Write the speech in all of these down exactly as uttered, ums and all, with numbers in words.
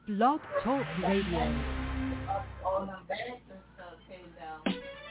Blog Talk Radio. All them bags and stuff came down.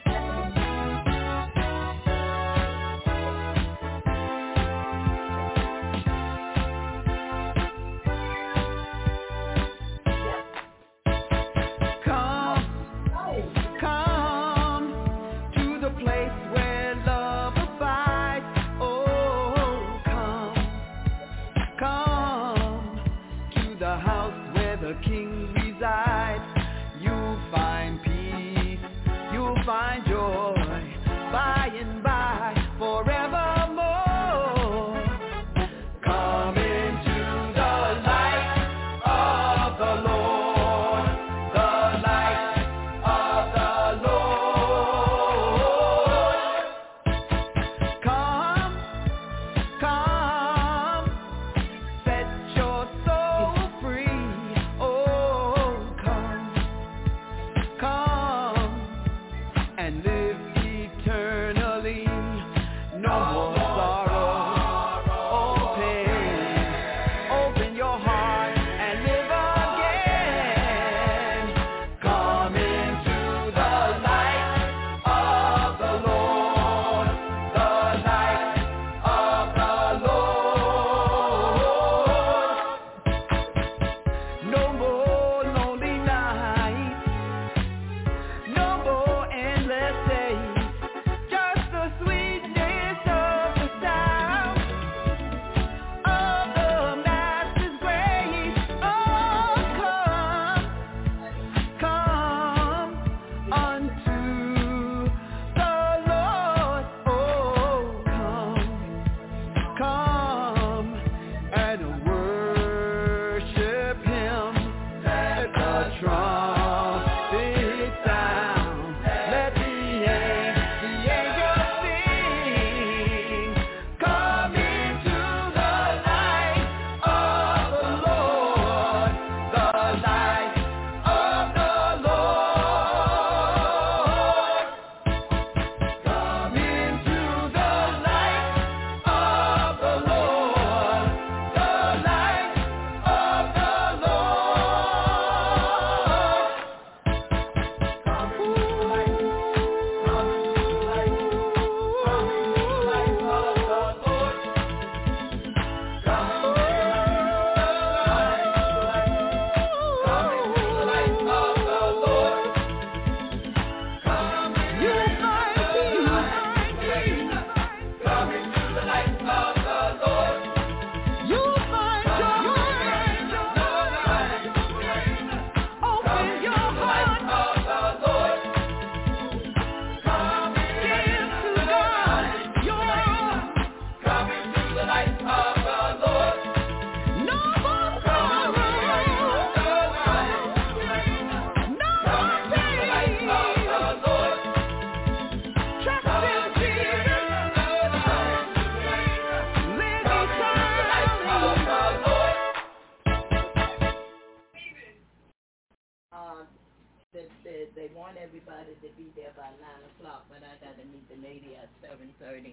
Everybody to be there by nine o'clock, but I got to meet the lady at seven thirty.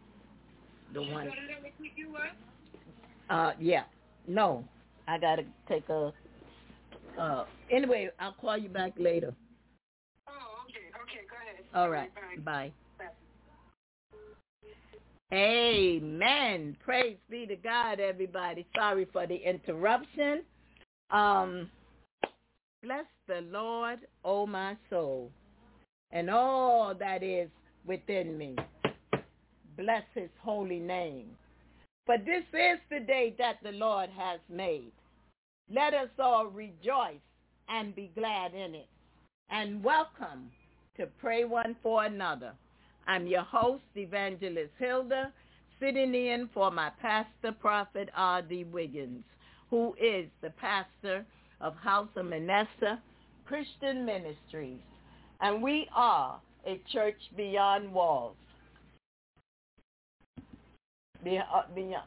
The one. You gonna pick you up? Uh, yeah. No, I gotta take a. Uh, anyway, I'll call you back later. Oh, okay, okay, go ahead. All right, bye. Bye. Amen. Praise be to God, everybody. Sorry for the interruption. Um. Bless the Lord, O my soul, and all that is within me. Bless his holy name. For this is the day that the Lord has made. Let us all rejoice and be glad in it. And welcome to Pray One for Another. I'm your host, Evangelist Hilda, sitting in for my pastor, Prophet R D. Wiggins, who is the pastor of House of Manasseh Christian Ministries, and we are a church beyond walls. Be, uh, beyond.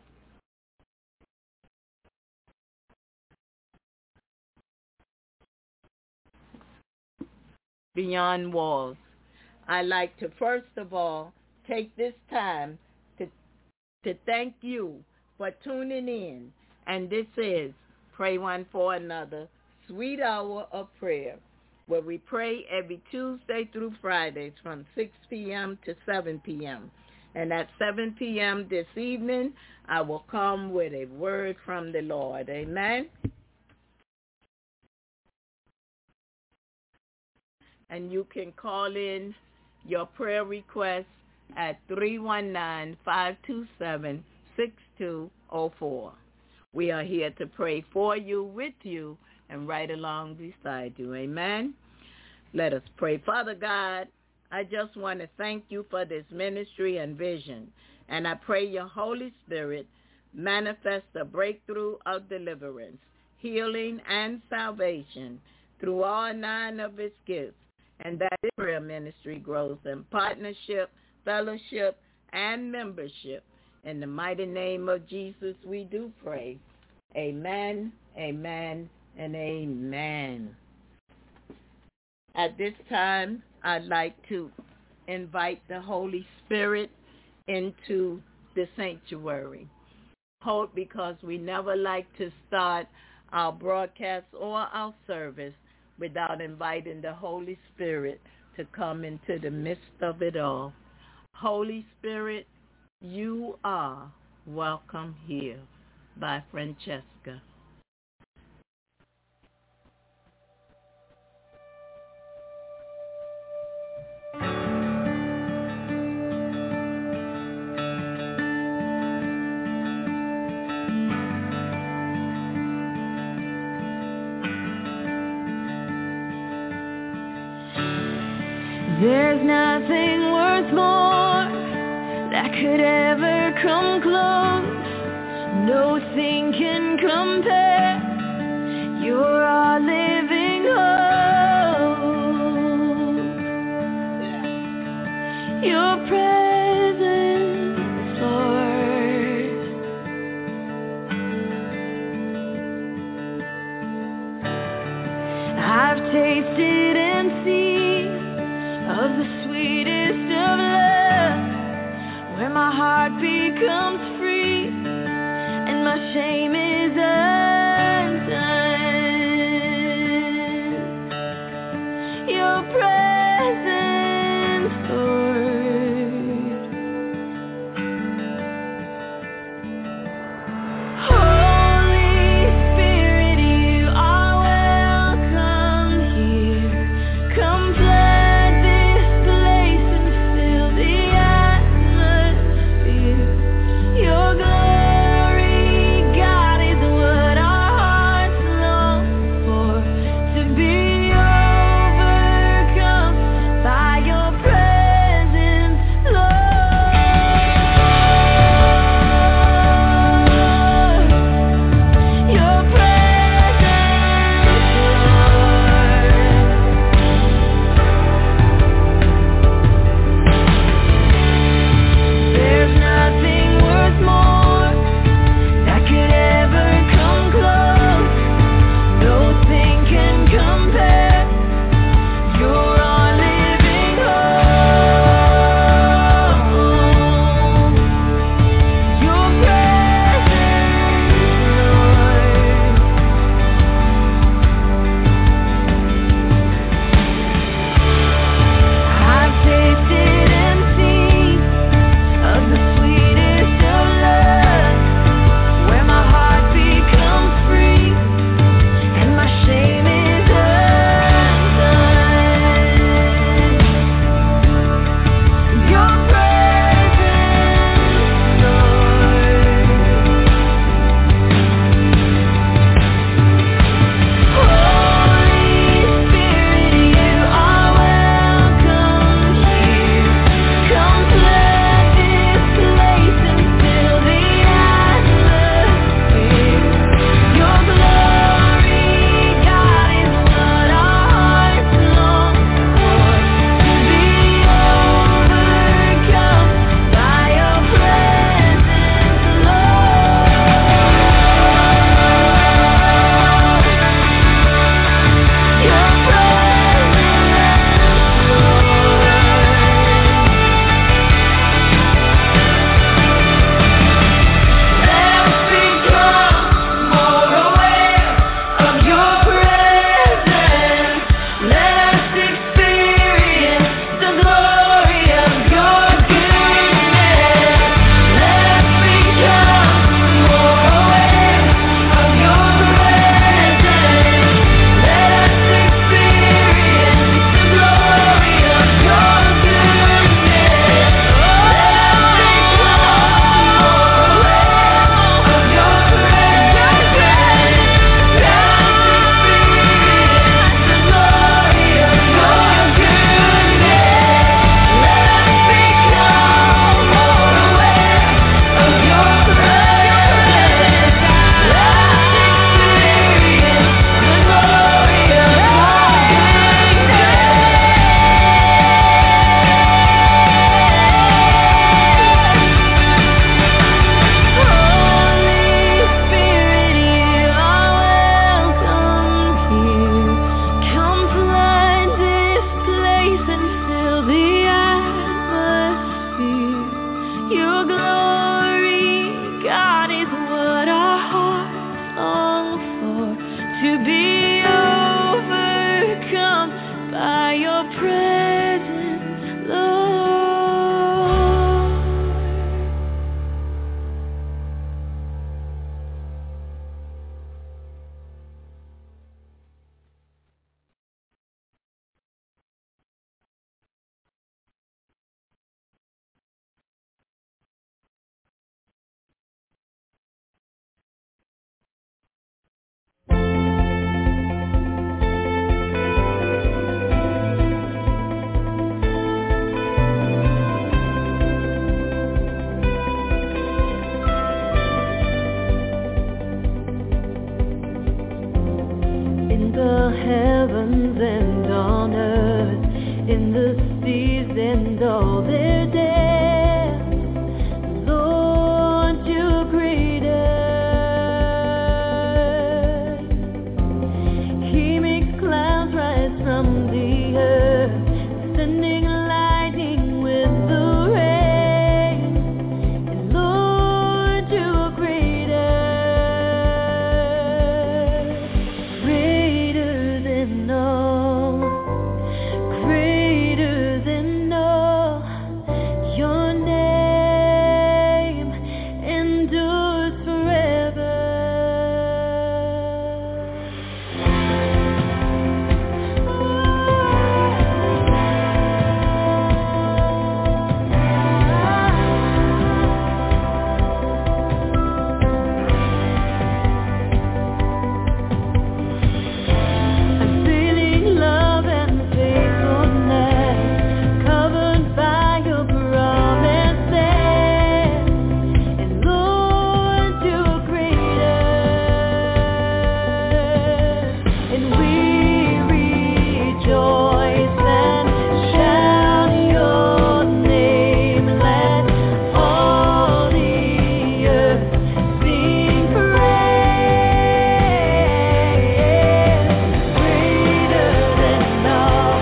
Beyond walls. I'd like to first of all take this time to to thank you for tuning in, and this is Pray One for Another Sweet Hour of Prayer, where we pray every Tuesday through Fridays from six p.m. to seven p.m. And at seven p.m. this evening, I will come with a word from the Lord. Amen. And you can call in your prayer requests at three one nine, five two seven, six two zero four. We are here to pray for you, with you, and right along beside you. Amen. Let us pray. Father God, I just want to thank you for this ministry and vision. And I pray your Holy Spirit manifest a breakthrough of deliverance, healing, and salvation through all nine of its gifts, and that this prayer ministry grows in partnership, fellowship, and membership. In the mighty name of Jesus, we do pray. Amen, amen, and amen. At this time, I'd like to invite the Holy Spirit into the sanctuary. Hold, because we never like to start our broadcast or our service without inviting the Holy Spirit to come into the midst of it all. Holy Spirit, you are welcome here. By Francesca. There's nothing worth more that could ever come close. Nothing can compare. You're our living hope. Your presence, Lord. I've tasted and seen of the sweetest of love, where my heart becomes free and my shame is undone. Your presence, Lord. Holy Spirit, you are welcome here. Come flood this place and fill the atmosphere. Your glory, God, is heavens and on earth, in the seas and all their depths. Lord, you're greater. He makes clouds rise from the earth, sending lightning with the rain. And Lord, you are greater, greater than all, greater than all. Your name endures forever. I'm feeling love and faithfulness, covered by your promises. And Lord, you are greater. And we rejoice and shout your name. Let all the earth sing praise. Greater than all,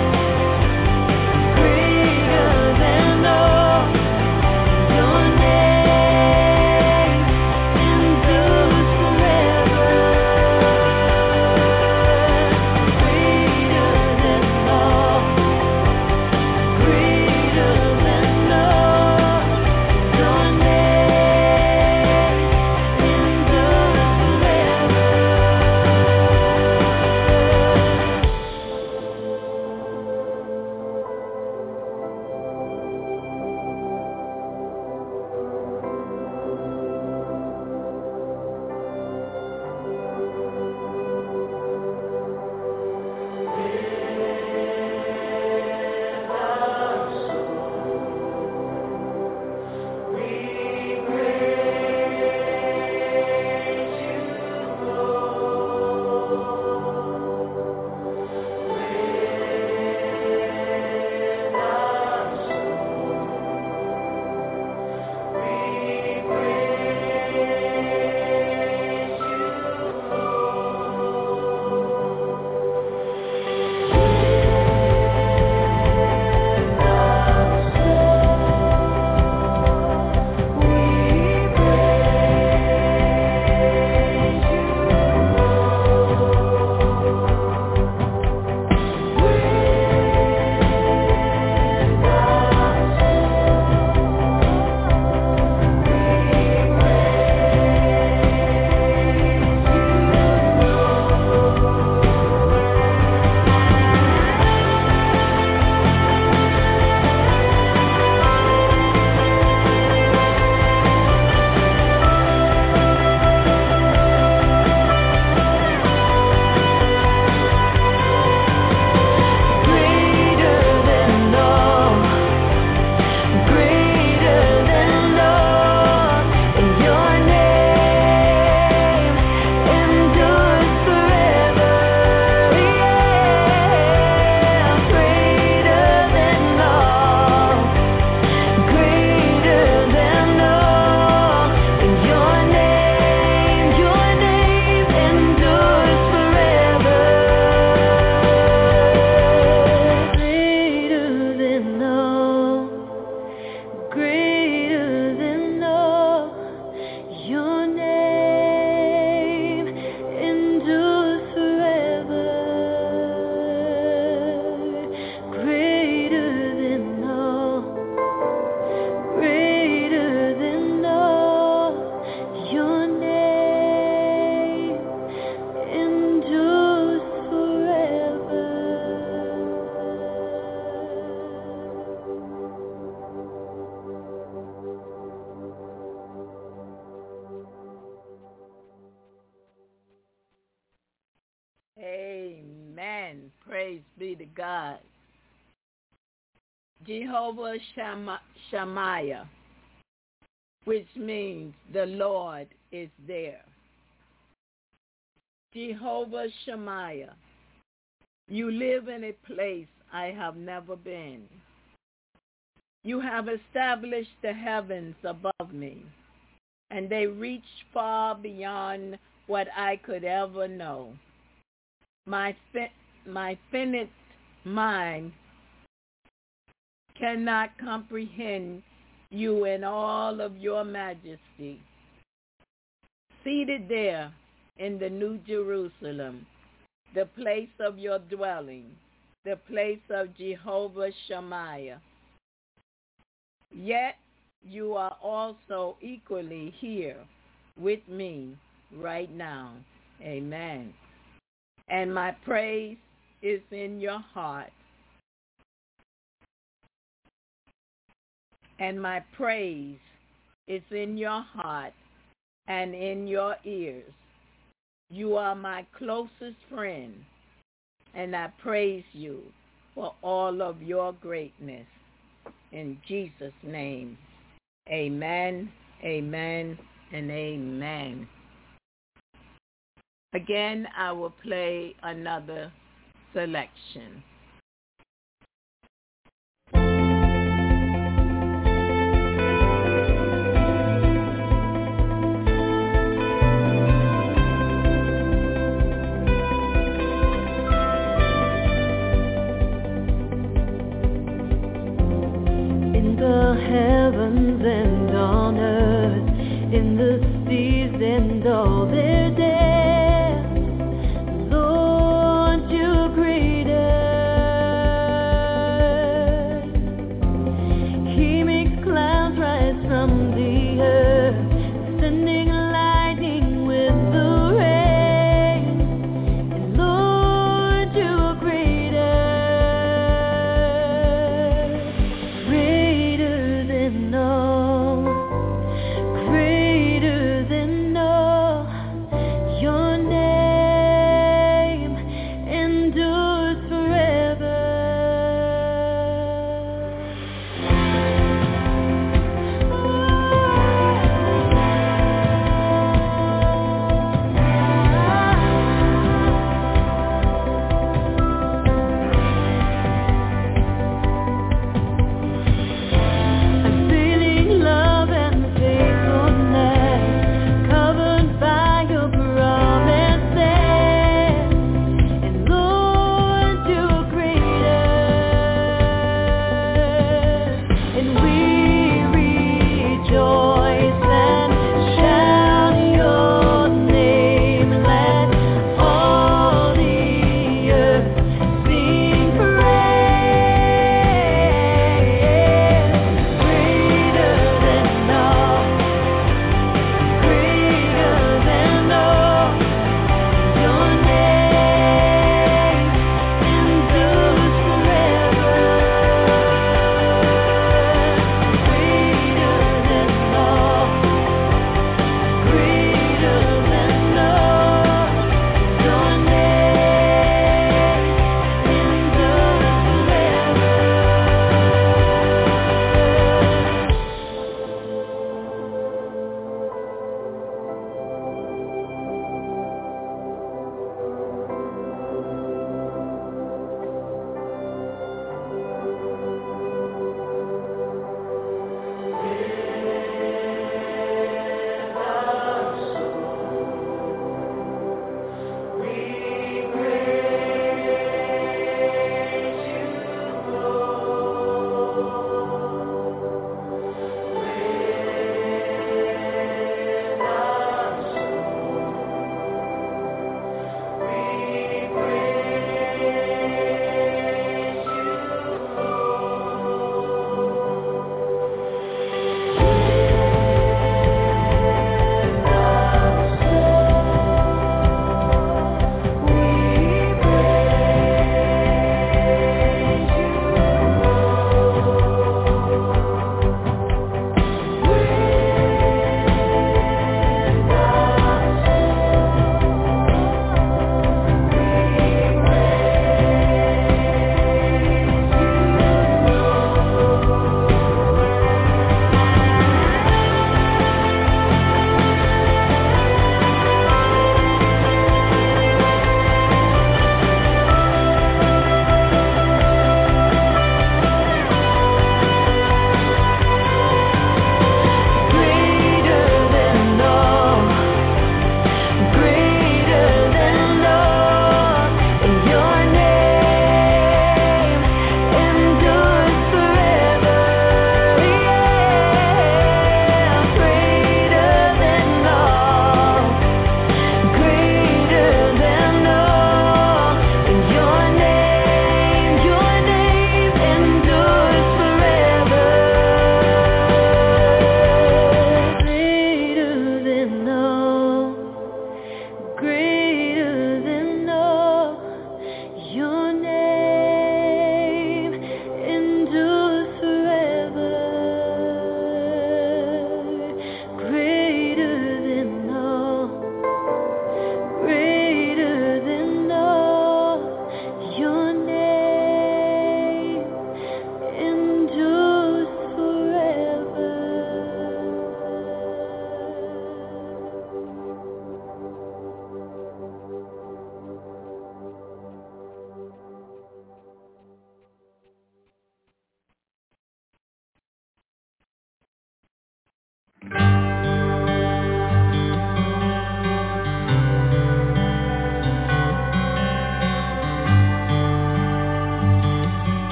greater than all. Your name endures forever. Greater than all, greater than all. Your name endures forever. Greater than all, greater than all. Your name endures forever. Yeah, greater than all, greater than all. Your name, your name endures forever. Greater than all, greater than all. Your name endures forever. Greater than all, greater than all. Your name endures forever. Amen. Praise be to God. Jehovah Shammah, Shammah, which means the Lord is there. Jehovah Shammah, You live in a place I have never been. You have established the heavens above me, and they reach far beyond what I could ever know. My fi- my finite mind cannot comprehend you in all of your majesty. Seated there in the New Jerusalem, the place of your dwelling, the place of Jehovah Shammah. Yet you are also equally here with me right now. Amen. And my praise is in your heart. And my praise is in your heart and in your ears. You are my closest friend, and I praise you for all of your greatness. In Jesus' name, amen, amen, and amen. Again, I will play another selection. Heavens and on earth, in the seas and all their depths, Lord, you're greater.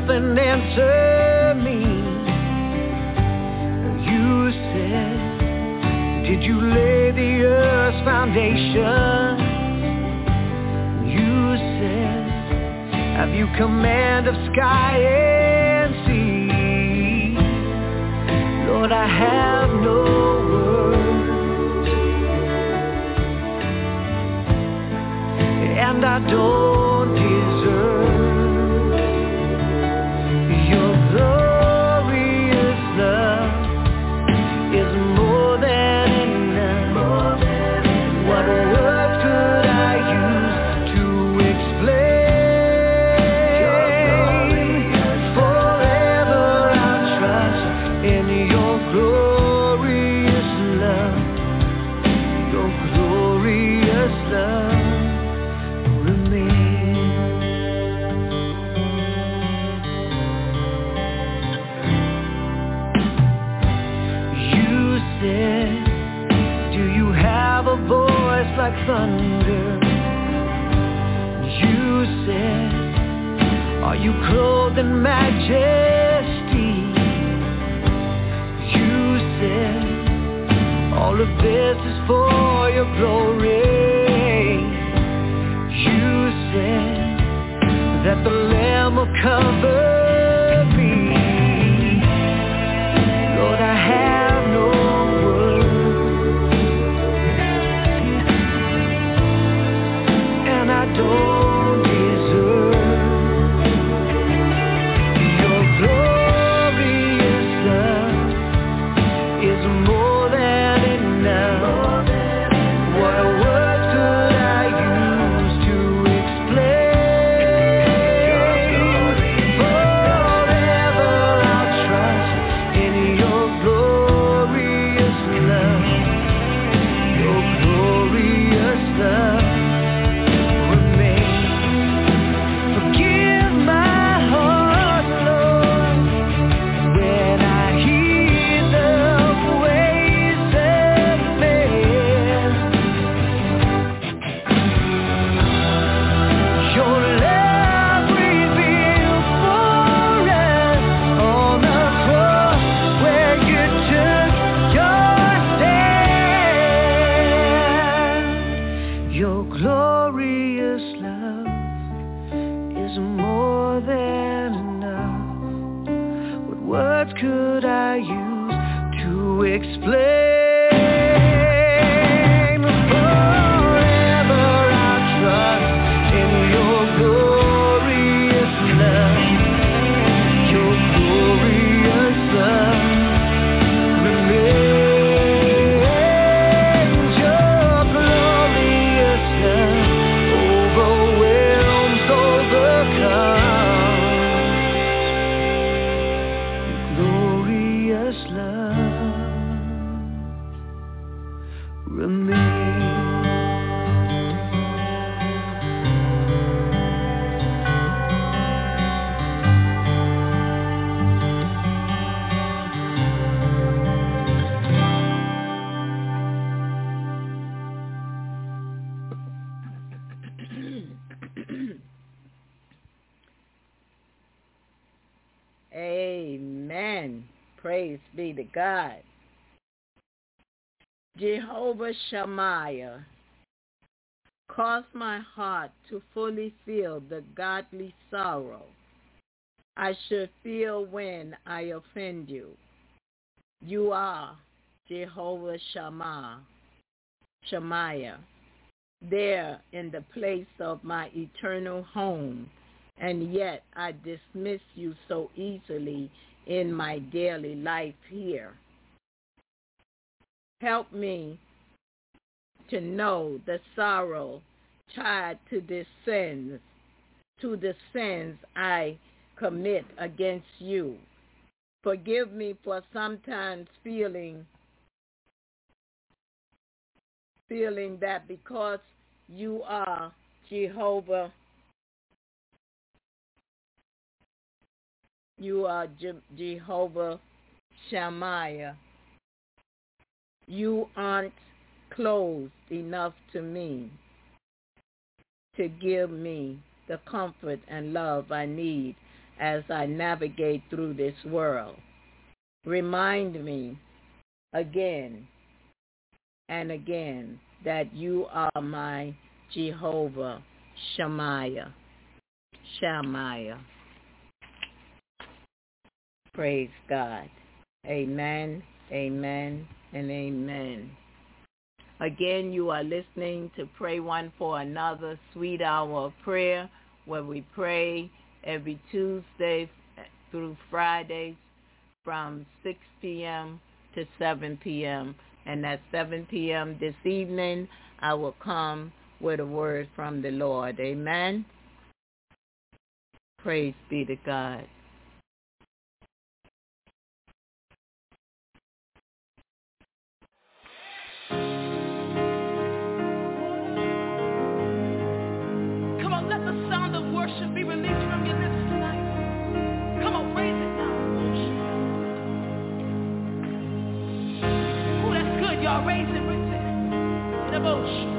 up and answer me. You said, did you lay the earth's foundation? You said, have you command of sky and sea? Lord, I have no words, and I don't deserve your glorious love is more than enough. What words could I use to explain? Forever I'll trust in your glorious love, your glorious love. Like thunder, you said, are you clothed in majesty? You said, all of this is for your glory. You said that the Lamb will cover me. Lord, I have no I don't deserve your glorious love is more than enough. What words could I use to explain? Forever I'll trust in your glorious love, your glorious love. Could I use to explain? Forever I'll trust in your glorious love, your glorious love remains. Your glorious love overwhelms, overcomes. Amen. Praise be to God. Jehovah Shammah, cause my heart to fully feel the godly sorrow I should feel when I offend you. You are Jehovah Shammah, Shammah, there in the place of my eternal home, and yet I dismiss you so easily in my daily life here. Help me to know the sorrow tied to this sins, to the sins I commit against you. Forgive me for sometimes feeling feeling that because you are Jehovah, you are Je- Jehovah Shammah, you aren't close enough to me to give me the comfort and love I need as I navigate through this world. Remind me again and again that you are my Jehovah Shammah. Shammah. Praise God. Amen, amen, and amen. Again, you are listening to Pray One for Another, Sweet Hour of Prayer, where we pray every Tuesday through Fridays from six p.m. to seven p.m. And at seven p.m. this evening, I will come with a word from the Lord. Amen. Praise be to God. Come on, let the sound of worship be released from your lips tonight. Come on, raise it now. Oh, that's good, y'all. Raise it, raise it. The bush.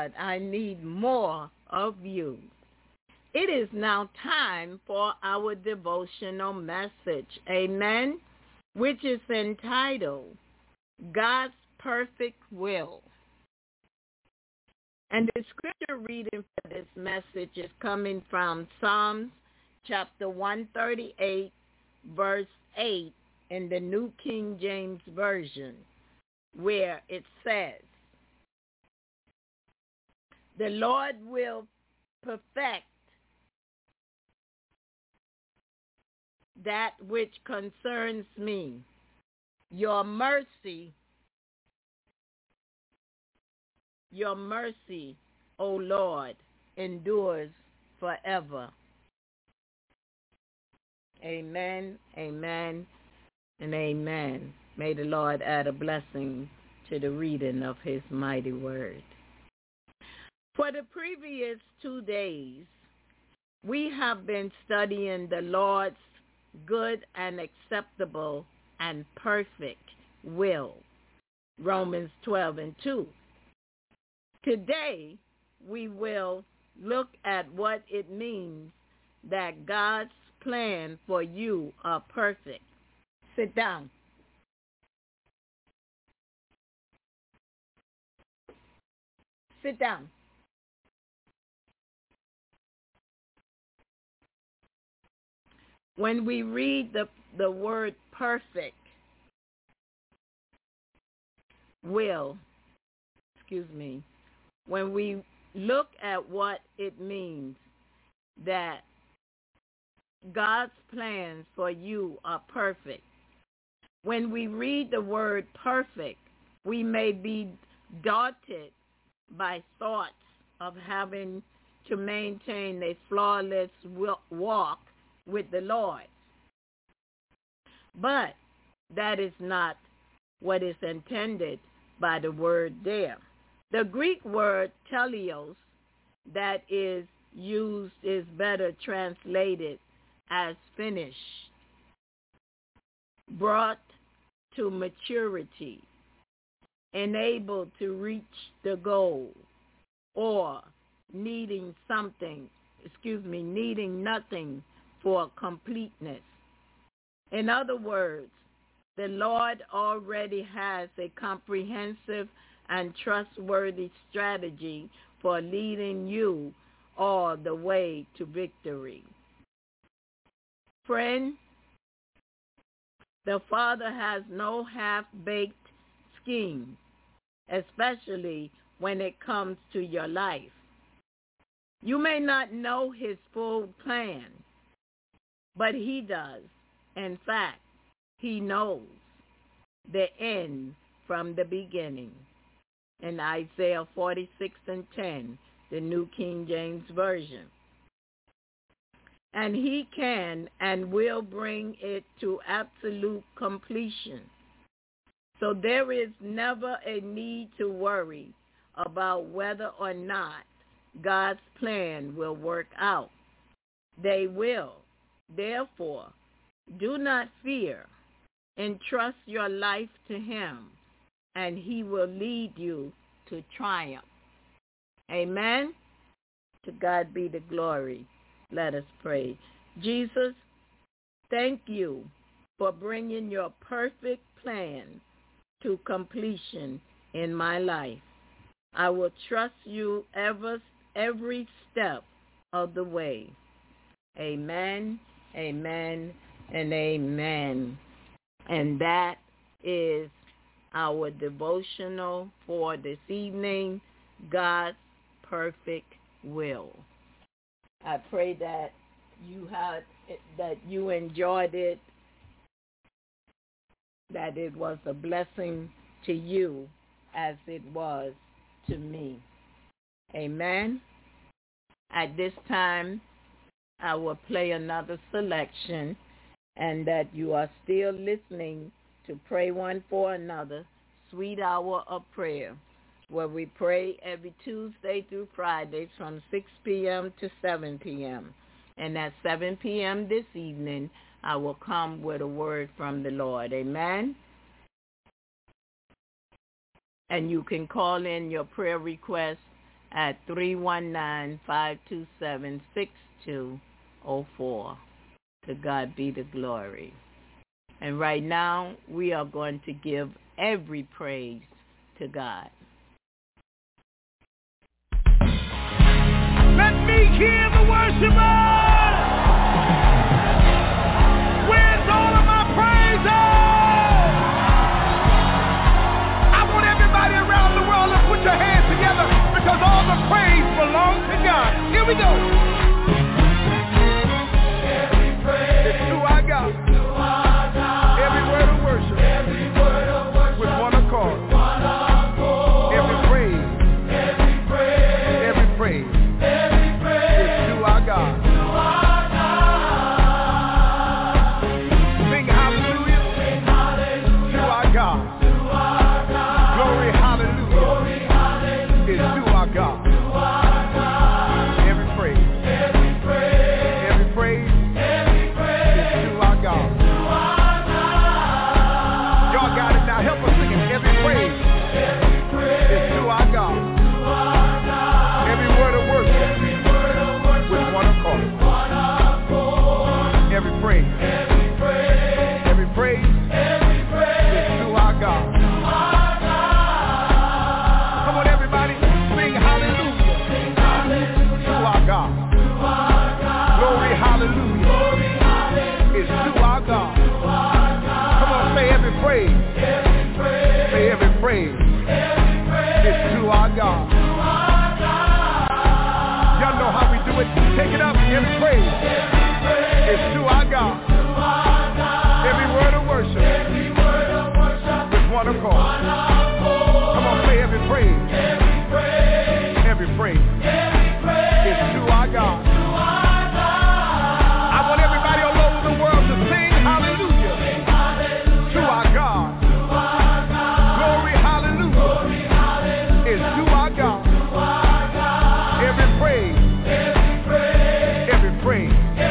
God, I need more of you. It is now time for our devotional message, amen, which is entitled, God's Perfect Will. And the scripture reading for this message is coming from Psalms chapter one thirty-eight, verse eight in the New King James Version, where it says, the Lord will perfect that which concerns me. Your mercy, your mercy, O Lord, endures forever. Amen, amen, and amen. May the Lord add a blessing to the reading of his mighty word. For the previous two days, we have been studying the Lord's good and acceptable and perfect will, Romans twelve and two. Today, we will look at what it means that God's plan for you are perfect. Sit down. Sit down. When we read the, the word perfect will, excuse me, when we look at what it means that God's plans for you are perfect, when we read the word perfect, we may be daunted by thoughts of having to maintain a flawless walk with the Lord. But that is not what is intended by the word there. The Greek word teleos that is used is better translated as finished, brought to maturity, enabled to reach the goal, or needing something, excuse me, needing nothing for completeness. In other words, the Lord already has a comprehensive and trustworthy strategy for leading you all the way to victory. Friend, the Father has no half-baked scheme, especially when it comes to your life. You may not know his full plan, but he does. In fact, he knows the end from the beginning. In Isaiah forty-six and ten, the New King James Version. And he can and will bring it to absolute completion. So there is never a need to worry about whether or not God's plan will work out. They will. Therefore, do not fear. Entrust your life to him, and he will lead you to triumph. Amen? To God be the glory. Let us pray. Jesus, thank you for bringing your perfect plan to completion in my life. I will trust you ever, every step of the way. Amen, amen, and amen. And that is our devotional for this evening, God's perfect will. I pray that you had that you enjoyed it, that it was a blessing to you as it was to me. Amen. At this time, I will play another selection, and that you are still listening to Pray One for Another, Sweet Hour of Prayer, where we pray every Tuesday through Friday from six p.m. to seven p.m. And at seven p.m. this evening, I will come with a word from the Lord. Amen? And you can call in your prayer requests at three one nine, five two seven, six two zero four. To God be the glory. And right now, we are going to give every praise to God. Let me hear the worshipers. Where's all of my praises? I want everybody around the world to put your hands together because all the praise belongs to God. Here we go. Every praise it's to our God. To our God. Every word of worship. Every word of worship. With one accord. One accord. Every praise. Every praise. Every praise. Every praise. It's to our God. To our God. Sing hallelujah. Sing hallelujah. To our God. To our God. Glory hallelujah. Glory hallelujah. It's to our God. To our God. Every praise. Every praise. Every praise. Every praise. It's to our God. To our God. Y'all got it now. Help us sing it. Every praise. Every praise. It's to our God. To our God. Every word of worship. Every word of worship. With one accord. One accord. Every praise. Every praise. Every praise. Every praise. It's to our God. To our God. Come on, everybody. Sing hallelujah. Sing hallelujah. To our God. To our God. Glory hallelujah. Glory hallelujah. It's to our God. To our God. Come on, say every praise. Every praise. Say every praise. Every praise. It's to our God. To our God. Y'all know how we do it. Take it up. Every praise. Every praise. It's to our God. To our God. Every word of worship. Every word of worship. With one accord. One accord. Come on, say every praise. Every praise. Every praise. Every praise. It's to our God. To our God. I want everybody all over the world to sing hallelujah. Sing hallelujah. To our God. To our God. Glory hallelujah. Glory hallelujah. It's to our God. To our God. Every praise. Every praise. Every praise.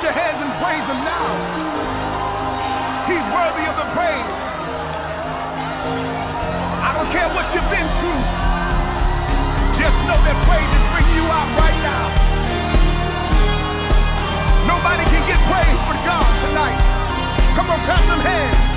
your hands and praise him now. He's worthy of the praise. I don't care what you've been through. Just know that praise is bringing you out right now. Nobody can get praise but God tonight. Come on, clap them hands.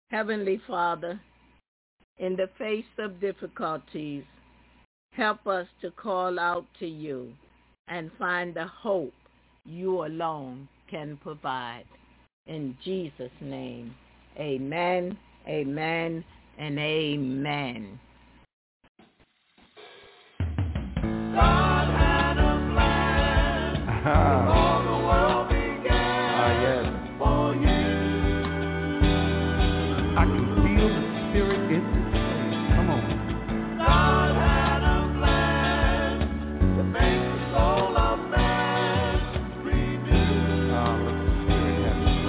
Heavenly Father, in the face of difficulties, help us to call out to you and find the hope you alone can provide. In Jesus' name, amen, amen, and amen. God had a plan before the world began. Ah, yes. For you. I can feel the Spirit in this place. Come on. God had a plan to make the soul of man renew. Ah, let the Spirit have his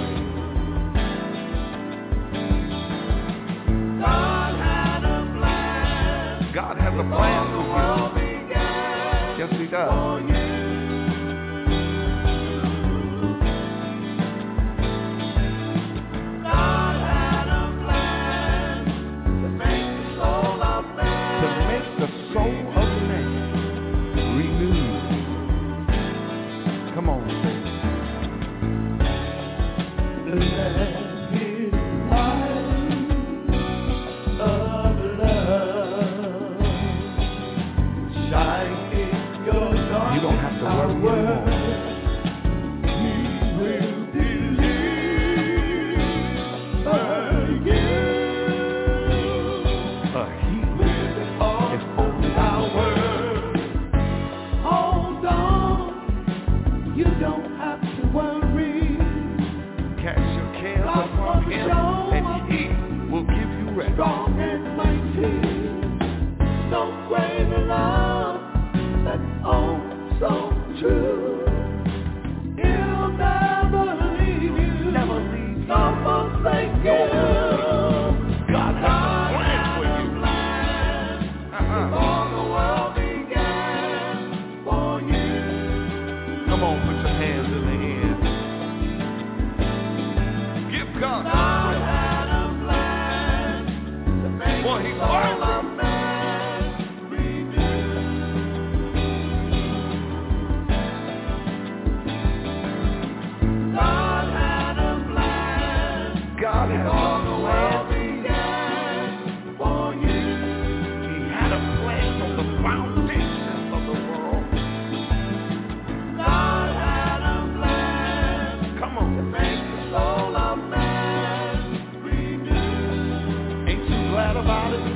way. God had a plan. God has a plan for you. Yes, he does. God had a plan to make the soul of man, to make the soul of man renewed. Come on. Let his light of love shine. You don't have to worry anymore. He will deliver you. A healing is on our word. Hold on. You don't have to worry. Cast your cares upon him, and he will give you rest. Strong and mighty, so great a love. Oh, so true. He'll never leave you. Never leave you. Nor forsake you. God has a plan for you. Uh-huh. Before the world began for you. Come on, put your hands in the air. Give God, God had a plan to make well, he's all of man. God has a plan for you. He had a plan from the foundations of the world. God had a plan. Come on. To make the soul of man renew. Ain't you glad about it?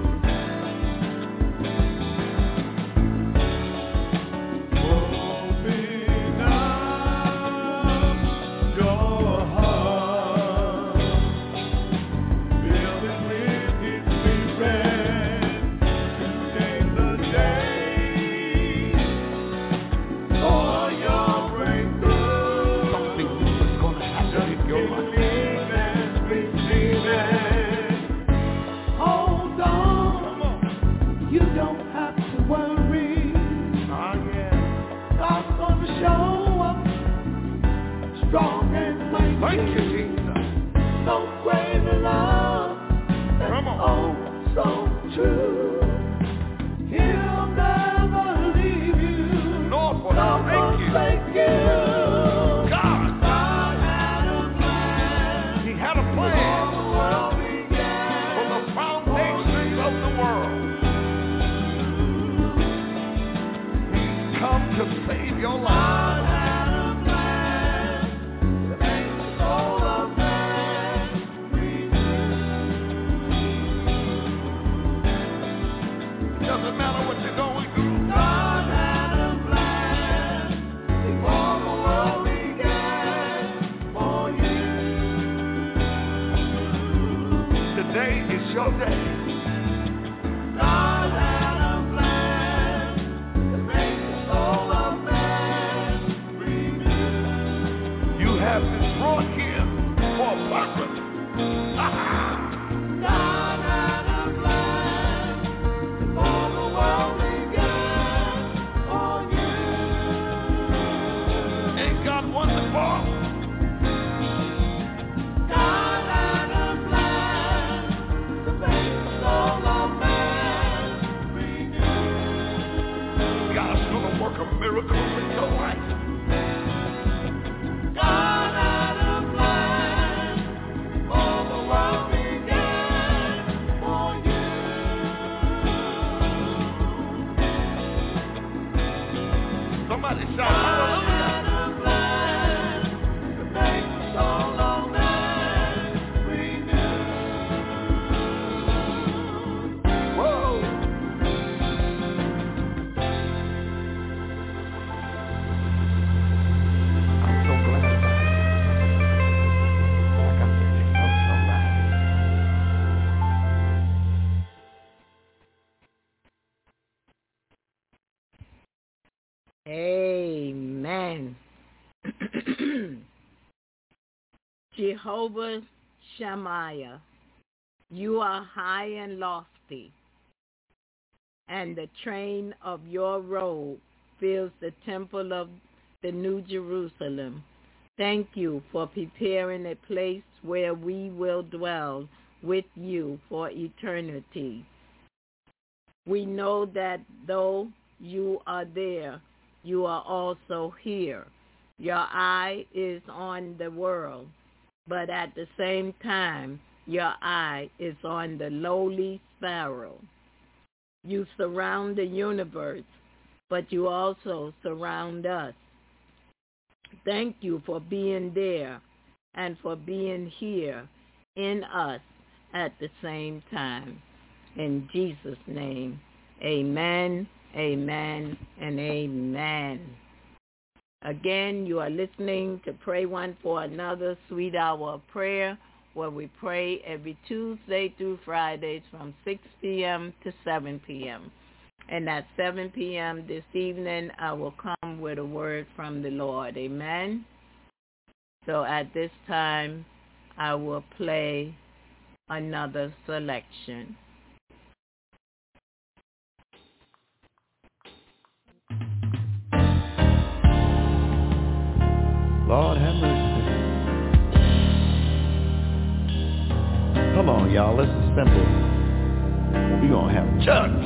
Thank you, Jesus. So great a love, and oh, so true. He'll never leave you, nor forsake you. God, God had a plan. He had a plan before the world began, from the foundations of the world. He's come to save your life. Doesn't matter what you're going through. God had a plan before the world began for you. Today is your day. God had a plan to make the soul of man renew. You have been brought here for a purpose. God had a plan before the world began for you. Ain't God wonderful? God had a plan to make the soul Jehovah Shammah, you are high and lofty, and the train of your robe fills the temple of the New Jerusalem. Thank you for preparing a place where we will dwell with you for eternity. We know that though you are there, you are also here. Your eye is on the world, but at the same time, your eye is on the lowly sparrow. You surround the universe, but you also surround us. Thank you for being there and for being here in us at the same time. In Jesus' name, amen, amen, and amen. Again, you are listening to Pray One for Another, Sweet Hour of Prayer, where we pray every Tuesday through Fridays from six p.m. to seven p.m. And at seven p.m. this evening, I will come with a word from the Lord. Amen. So at this time, I will play another selection. Lord have mercy. Come on, y'all, let's assemble. We're going to have church.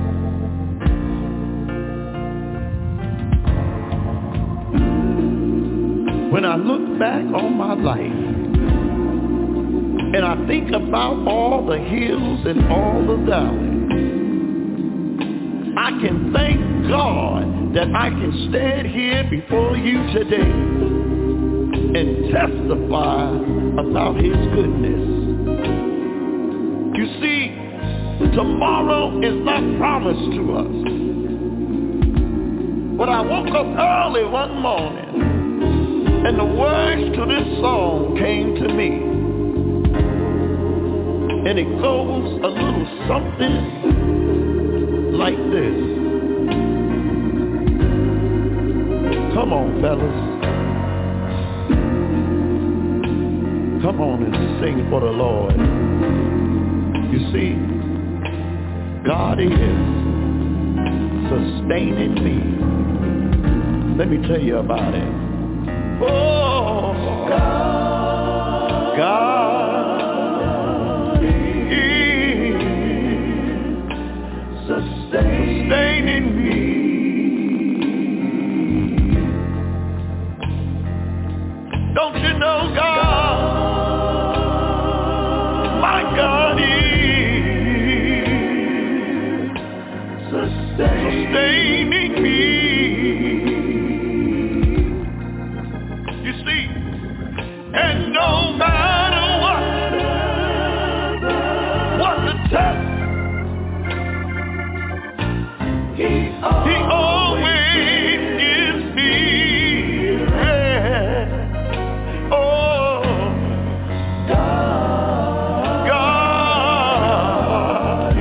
When I look back on my life and I think about all the hills and all the valleys, I can thank God that I can stand here before you today and testify about his goodness. You see, tomorrow is not promised to us. But I woke up early one morning and the words to this song came to me. And it goes a little something like this. Come on, fellas. Come on and sing for the Lord. You see, God is sustaining me. Let me tell you about it. Oh, God, God is sustaining me. Don't you know God, my God is sustaining me. And no matter what, what the test, he always, he always gives me rest. Oh, God, God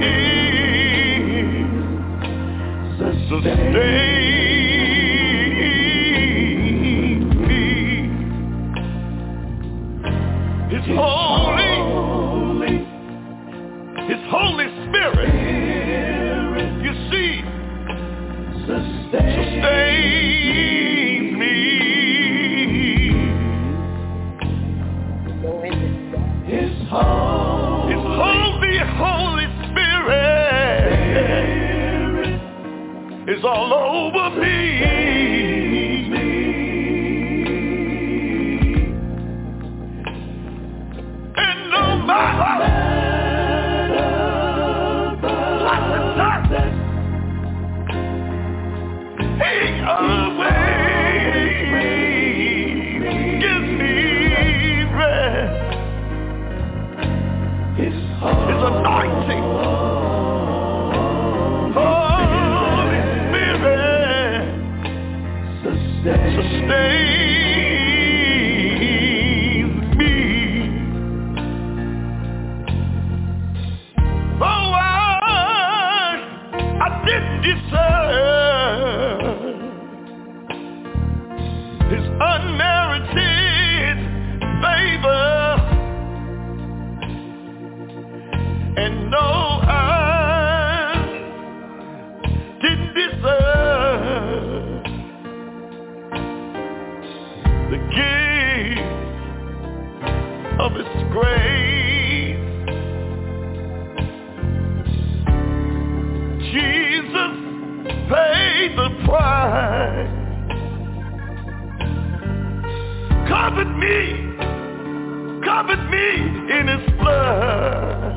is sustaining. His Holy, His Holy Spirit, you see, sustains me. His Holy, His Holy, Holy Spirit is all over me. Anointing, Holy Spirit, sustains me. Oh, I, I didn't deserve his unmerited know I didn't deserve the gift of His grace. Jesus paid the price, covered me, covered me in His blood.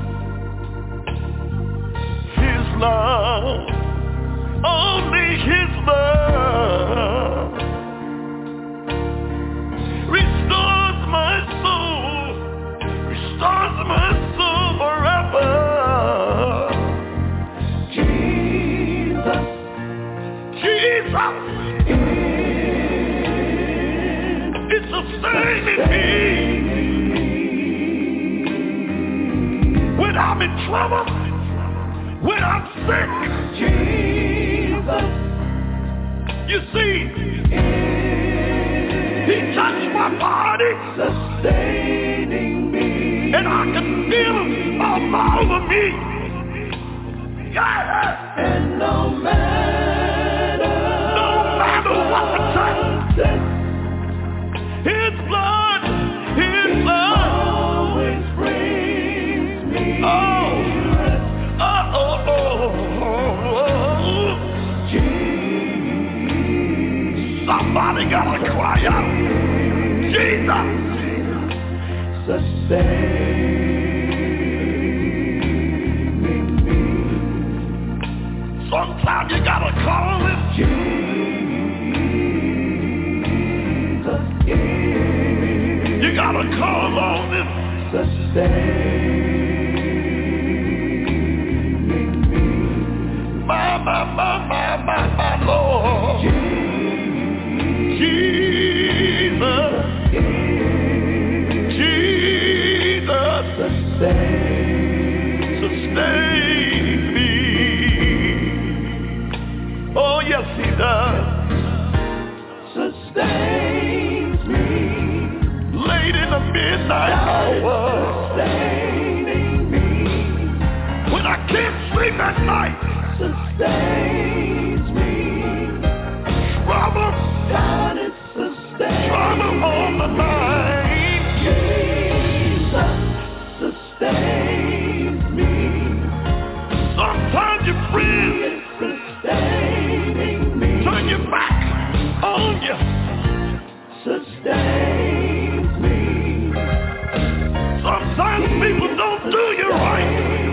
His love, only His love, restores my soul, restores my soul forever. Jesus, Jesus, it's sustaining me when I'm in trouble, when I'm sick. Jesus, you see, He touched my body, sustaining me, and I can feel Him all over me. Yeah. And no matter, no matter what the time, His blood, His blood always brings me. Oh, oh, oh, oh, oh. Jesus. Somebody gotta cry out. Jesus, sustaining me. Sometimes you gotta call Him. Jesus, you gotta call on Him. Sustaining me. My, my, my, my, my, my Lord. Jesus, Jesus, sustain, sustain me. Oh, yes, He does. Sustains me. Late in the midnight hour. Sustaining me. When I can't sleep at night. Sustains me. Trouble. God is sustaining. Trouble on the mind. Jesus sustains me. Sometimes your friends sustaining me. Turn your back on you. Sustains me. Sometimes people don't do you right.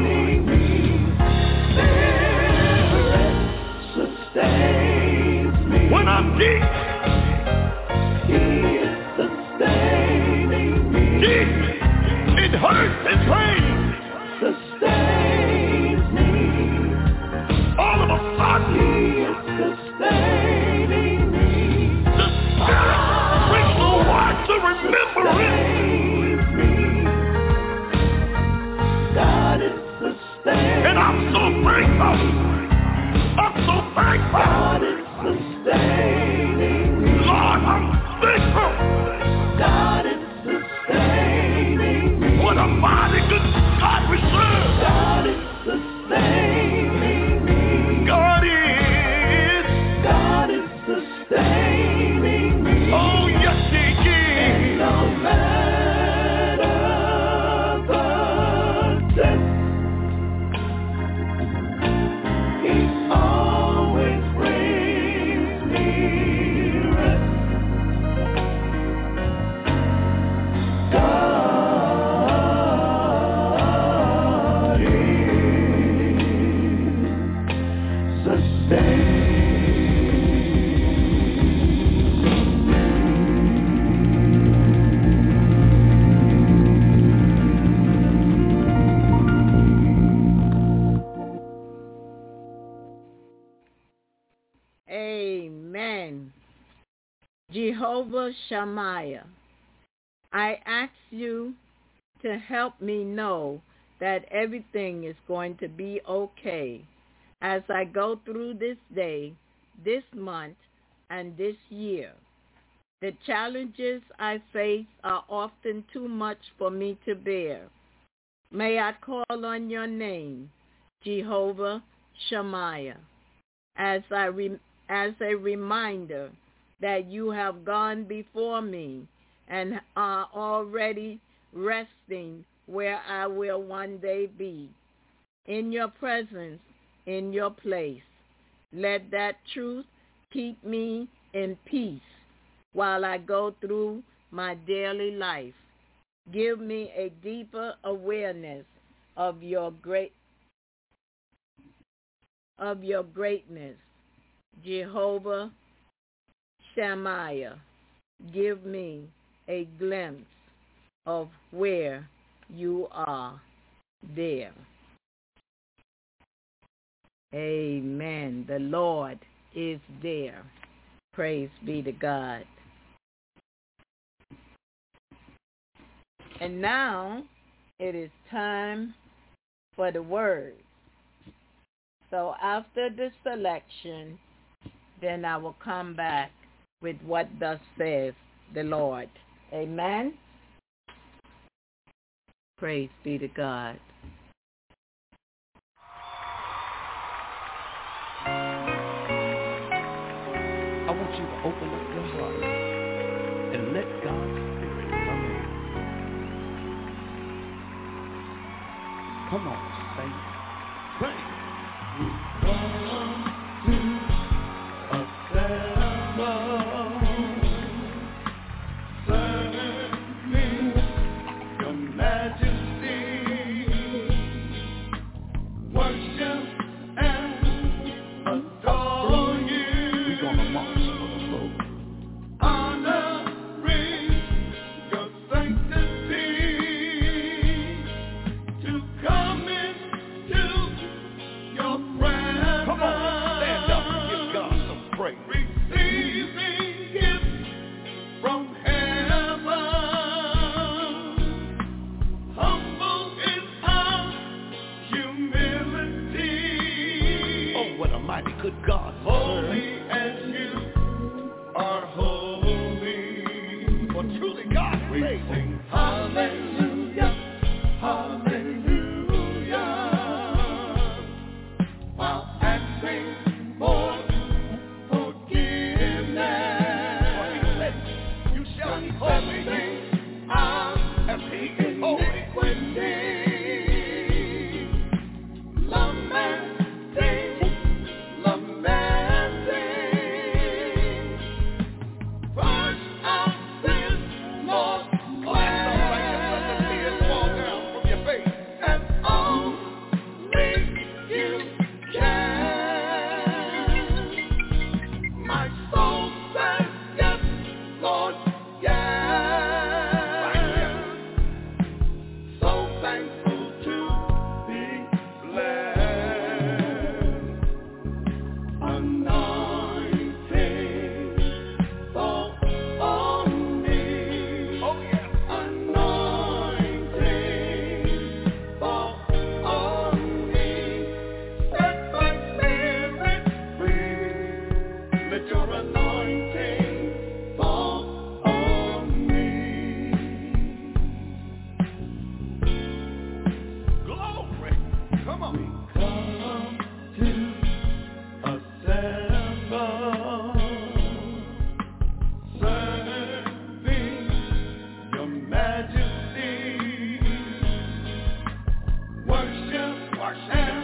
Sustains me. When I'm deep, He is sustaining me. Deep, it hurts and pains. Sustains me. All of a sudden, He is sustaining me. The Spirit brings the word to remembrance. God is sustaining. And I'm so thankful. I'm so thankful. God is sustaining me. Lord, I'm thankful. God is sustaining me. What a mighty good God we serve. God is sustaining me. God is. God is sustaining me. Oh, yes, He is. And no matter the test, He always brings me rest. God is sustaining. Amen. Jehovah Shammah, I ask you to help me know that everything is going to be okay as I go through this day, this month, and this year. The challenges I face are often too much for me to bear. May I call on your name, Jehovah Shammah, as I re- as a reminder that you have gone before me and are already resting where I will one day be. In your presence, in your place, let that truth keep me in peace while I go through my daily life. Give me a deeper awareness of your great of your greatness, Jehovah Shammah. Give me a glimpse of where you are there. Amen. The Lord is there. Praise be to God. And now it is time for the word. So after the selection, then I will come back with what thus says the Lord. Amen. Praise be to God. I want you to open up your heart and let God's Spirit come in. Come on, sing. Sing. We come to assemble, serving your majesty, worship and adore you. We're gonna march for the Lord. Honoring your sanctity, to come into your presence. Come on, stand up and give God some praise. Receiving gifts from heaven, humble in our humility. Oh, what a mighty good God. Holy as you are holy. For truly God we sing hallelujah, hallelujah, while asking for forgiveness. For he said, you shall be holy as he is holy. Lamenting, lamenting, wash our sins, Lord, cleanse us righteous, let the tears fall down from your face. And only you can. My soul says yes, Lord, yes. So thankful to be blessed. Anointing fall on me. Oh yes. Anointing fall on me. Set my spirit free. Let your anointing fall on me. Glory. Come on. Come to assemble, serving your majesty, worship and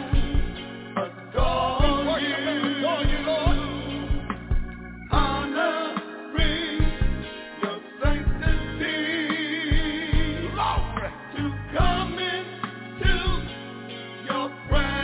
adore you. Lord. Honoring your sanctity, Glory. To come into your presence.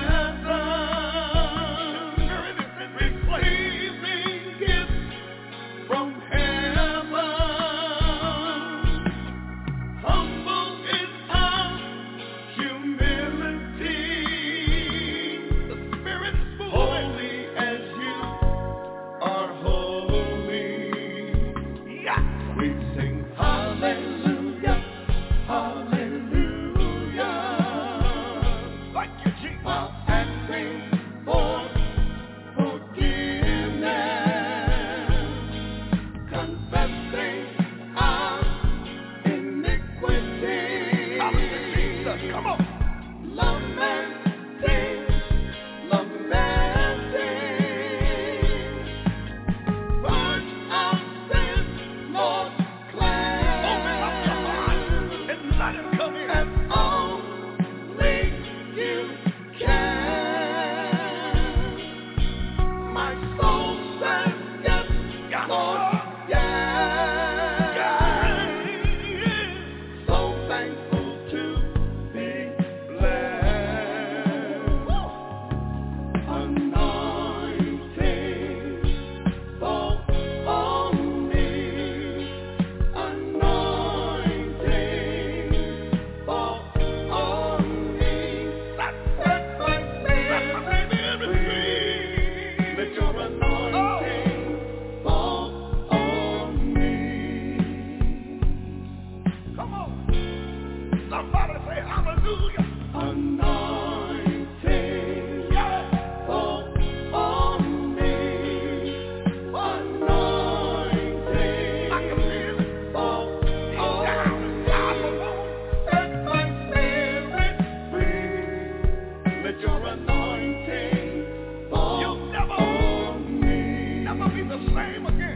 your anointing fall You'll never, on me. never be the same again.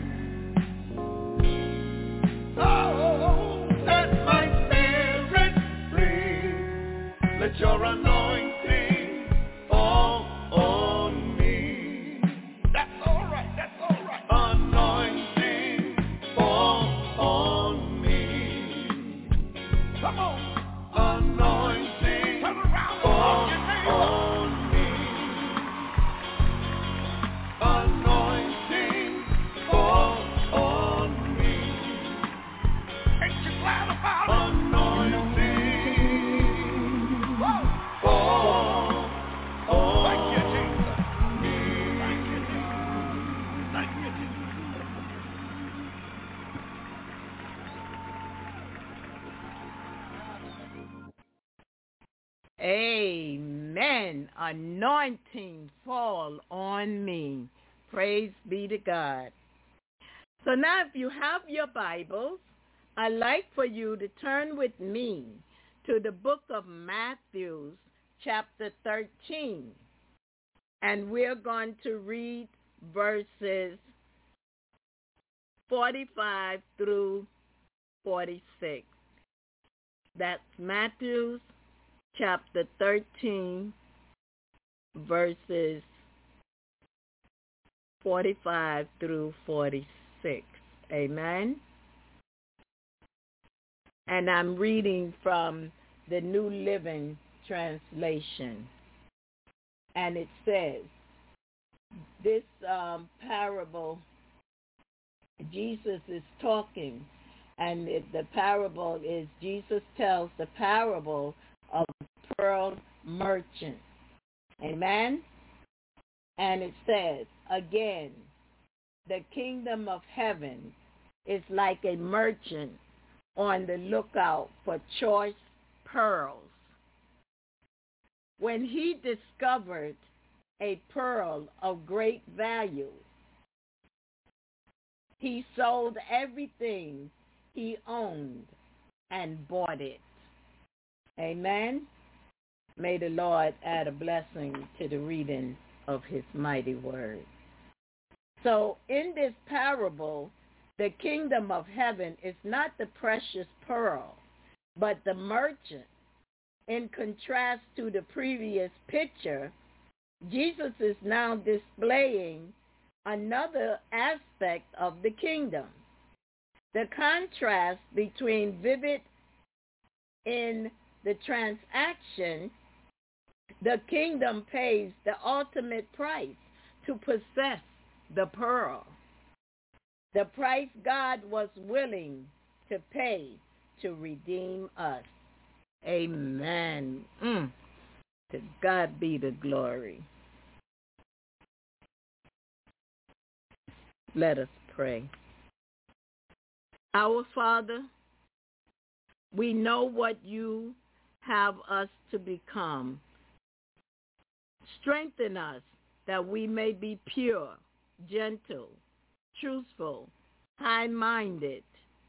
Oh, Set my spirit free. Let your anointing fall on me. that's all right. That's all right. Anointing fall on me. Come on. Anointing Turn around and fall hug your neighbor. on me. Anointing fall on me. Ain't you glad about it? Anointing Whoa. fall Thank you, on Jesus. me. Thank you, Jesus. Thank you, Jesus. Amen. Anointing fall on me. Praise be to God. So now if you have your Bibles, I'd like for you to turn with me to the book of Matthew, chapter thirteen. And we're going to read verses forty-five through forty-six. That's Matthew chapter thirteen, verses forty-five through forty-six. Amen. And I'm reading from the New Living Translation. And it says, this um, parable, Jesus is talking, and it, the parable is, Jesus tells the parable of the pearl merchant. Amen? And it says, again, the kingdom of heaven is like a merchant on the lookout for choice pearls. When he discovered a pearl of great value, he sold everything he owned and bought it. Amen. May the Lord add a blessing to the reading of his mighty word. So in this parable, the kingdom of heaven is not the precious pearl, but the merchant. In contrast to the previous picture, Jesus is now displaying another aspect of the kingdom. The contrast between vivid in the transaction, the kingdom pays the ultimate price to possess the pearl. The price God was willing to pay to redeem us. Amen. Mm. To God be the glory. Let us pray. Our Father, we know what you have us to become. Strengthen us that we may be pure, gentle, truthful, high-minded,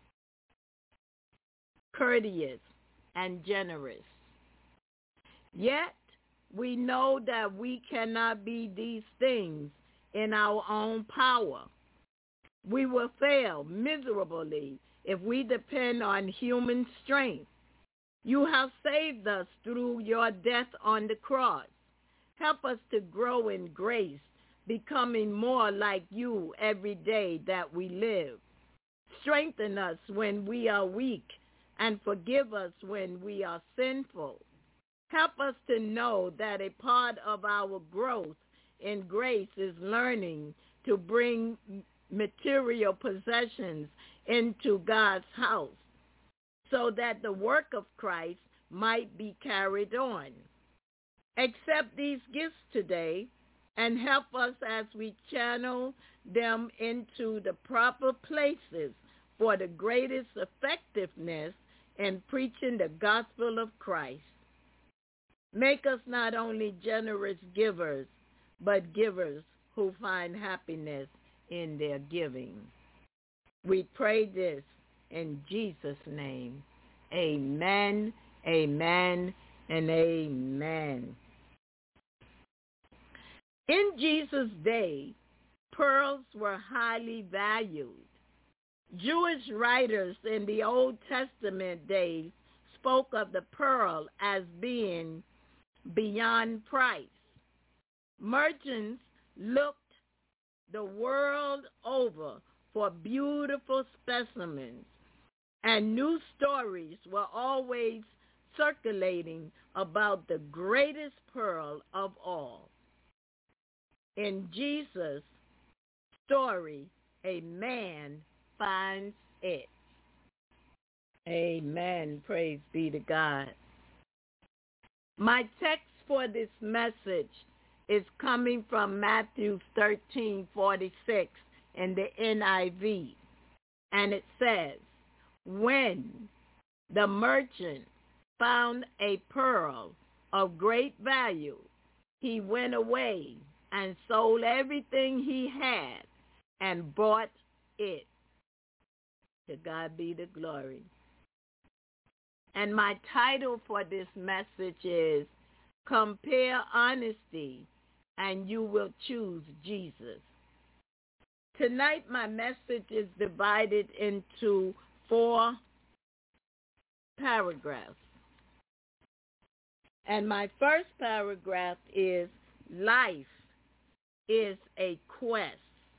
courteous, and generous. Yet, we know that we cannot be these things in our own power. We will fail miserably if we depend on human strength. You have saved us through your death on the cross. Help us to grow in grace, becoming more like you every day that we live. Strengthen us when we are weak and forgive us when we are sinful. Help us to know that a part of our growth in grace is learning to bring material possessions into God's house so that the work of Christ might be carried on. Accept these gifts today and help us as we channel them into the proper places for the greatest effectiveness in preaching the gospel of Christ. Make us not only generous givers, but givers who find happiness in their giving. We pray this in Jesus' name. Amen, amen, and amen. In Jesus' day, pearls were highly valued. Jewish writers in the Old Testament days spoke of the pearl as being beyond price. Merchants looked the world over for beautiful specimens, and new stories were always circulating about the greatest pearl of all. In Jesus' story, a man finds it. Amen. Praise be to God. My text for this message is coming from Matthew thirteen forty-six in the N I V. And it says, when the merchant found a pearl of great value, he went away and sold everything he had and bought it. To God be the glory. And my title for this message is Compare Honesty and You Will Choose Jesus. Tonight my message is divided into four paragraphs. And my first paragraph is Life is a Quest.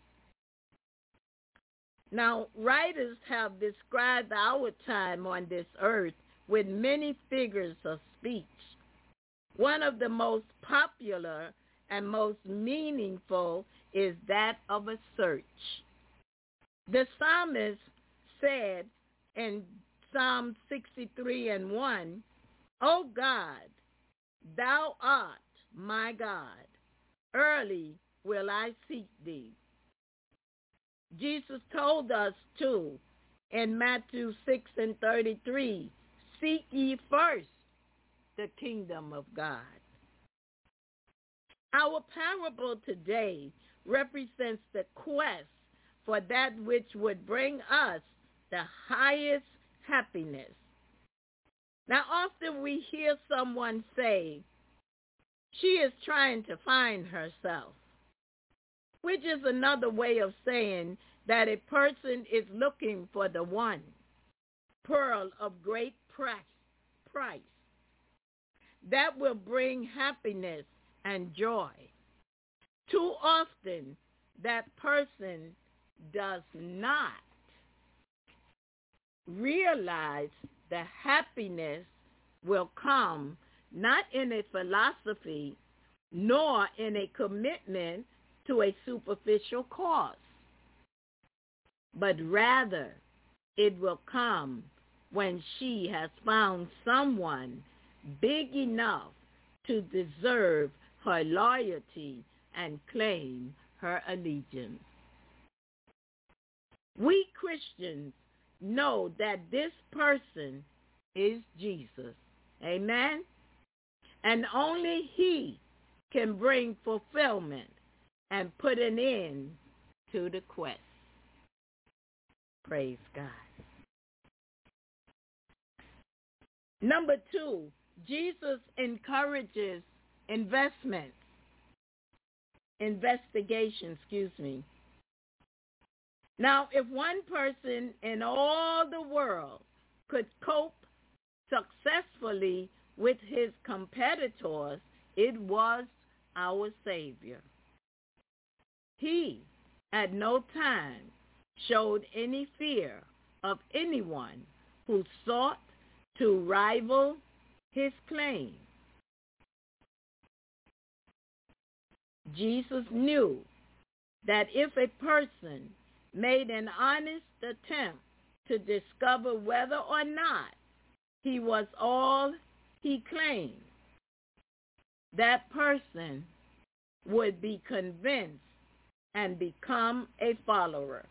Now, writers have described our time on this earth with many figures of speech. One of the most popular and most meaningful is that of a search. The psalmist said in Psalm sixty-three and one, O God, thou art my God. Early will I seek thee. Jesus told us too in Matthew six and thirty-three, seek ye first the kingdom of God. Our parable today represents the quest for that which would bring us the highest happiness. Now, often we hear someone say, she is trying to find herself, which is another way of saying that a person is looking for the one pearl of great price, price that will bring happiness and joy. Too often, that person does not realize that happiness will come not in a philosophy nor in a commitment to a superficial cause, but rather it will come when she has found someone big enough to deserve her loyalty and claim her allegiance. We Christians know that this person is Jesus. Amen? And only he can bring fulfillment and put an end to the quest. Praise God. Number two, Jesus encourages investment, investigation, excuse me. Now, if one person in all the world could cope successfully with his competitors, it was our Savior. He, at no time, showed any fear of anyone who sought to rival his claim. Jesus knew that if a person made an honest attempt to discover whether or not he was all he claimed, that person would be convinced and become a follower.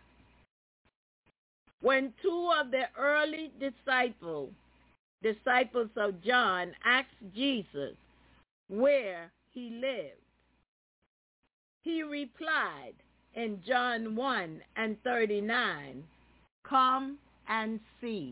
When two of the early disciples, disciples of John, asked Jesus where he lived, he replied in John one and thirty-nine, come and see.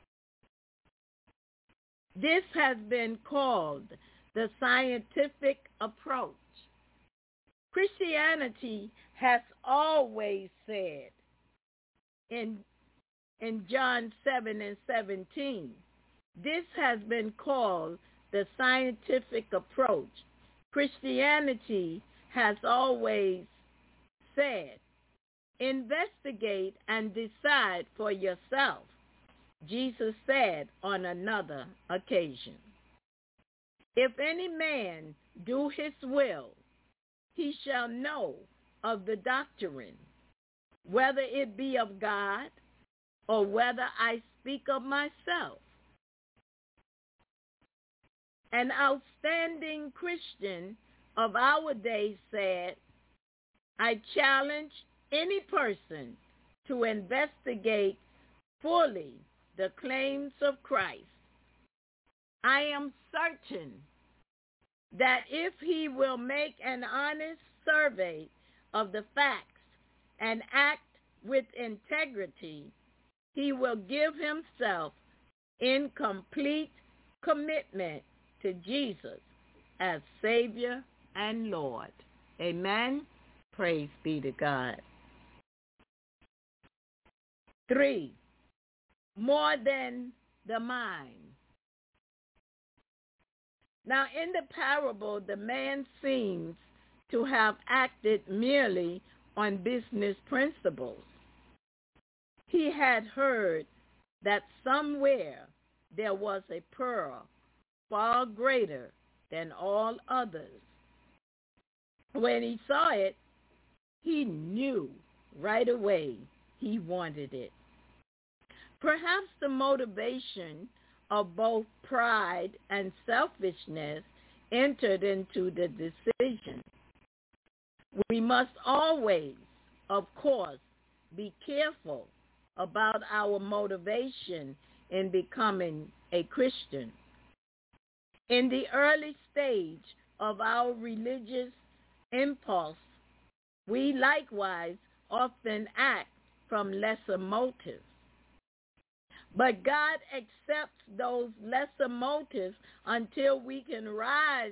This has been called the scientific approach. Christianity has always said in, in John seven and seventeen, this has been called the scientific approach. Christianity has always said, investigate and decide for yourself, Jesus said on another occasion. If any man do his will, he shall know of the doctrine, whether it be of God or whether I speak of myself. An outstanding Christian of our day said, I challenge any person to investigate fully the claims of Christ. I am certain that if he will make an honest survey of the facts and act with integrity, he will give himself in complete commitment to Jesus as Savior and Lord. Amen. Praise be to God. Three, more than the mind. Now, in the parable, the man seems to have acted merely on business principles. He had heard that somewhere there was a pearl far greater than all others. When he saw it, he knew right away he wanted it. Perhaps the motivation of both pride and selfishness entered into the decision. We must always, of course, be careful about our motivation in becoming a Christian. In the early stage of our religious impulse, we likewise often act from lesser motives. But God accepts those lesser motives until we can rise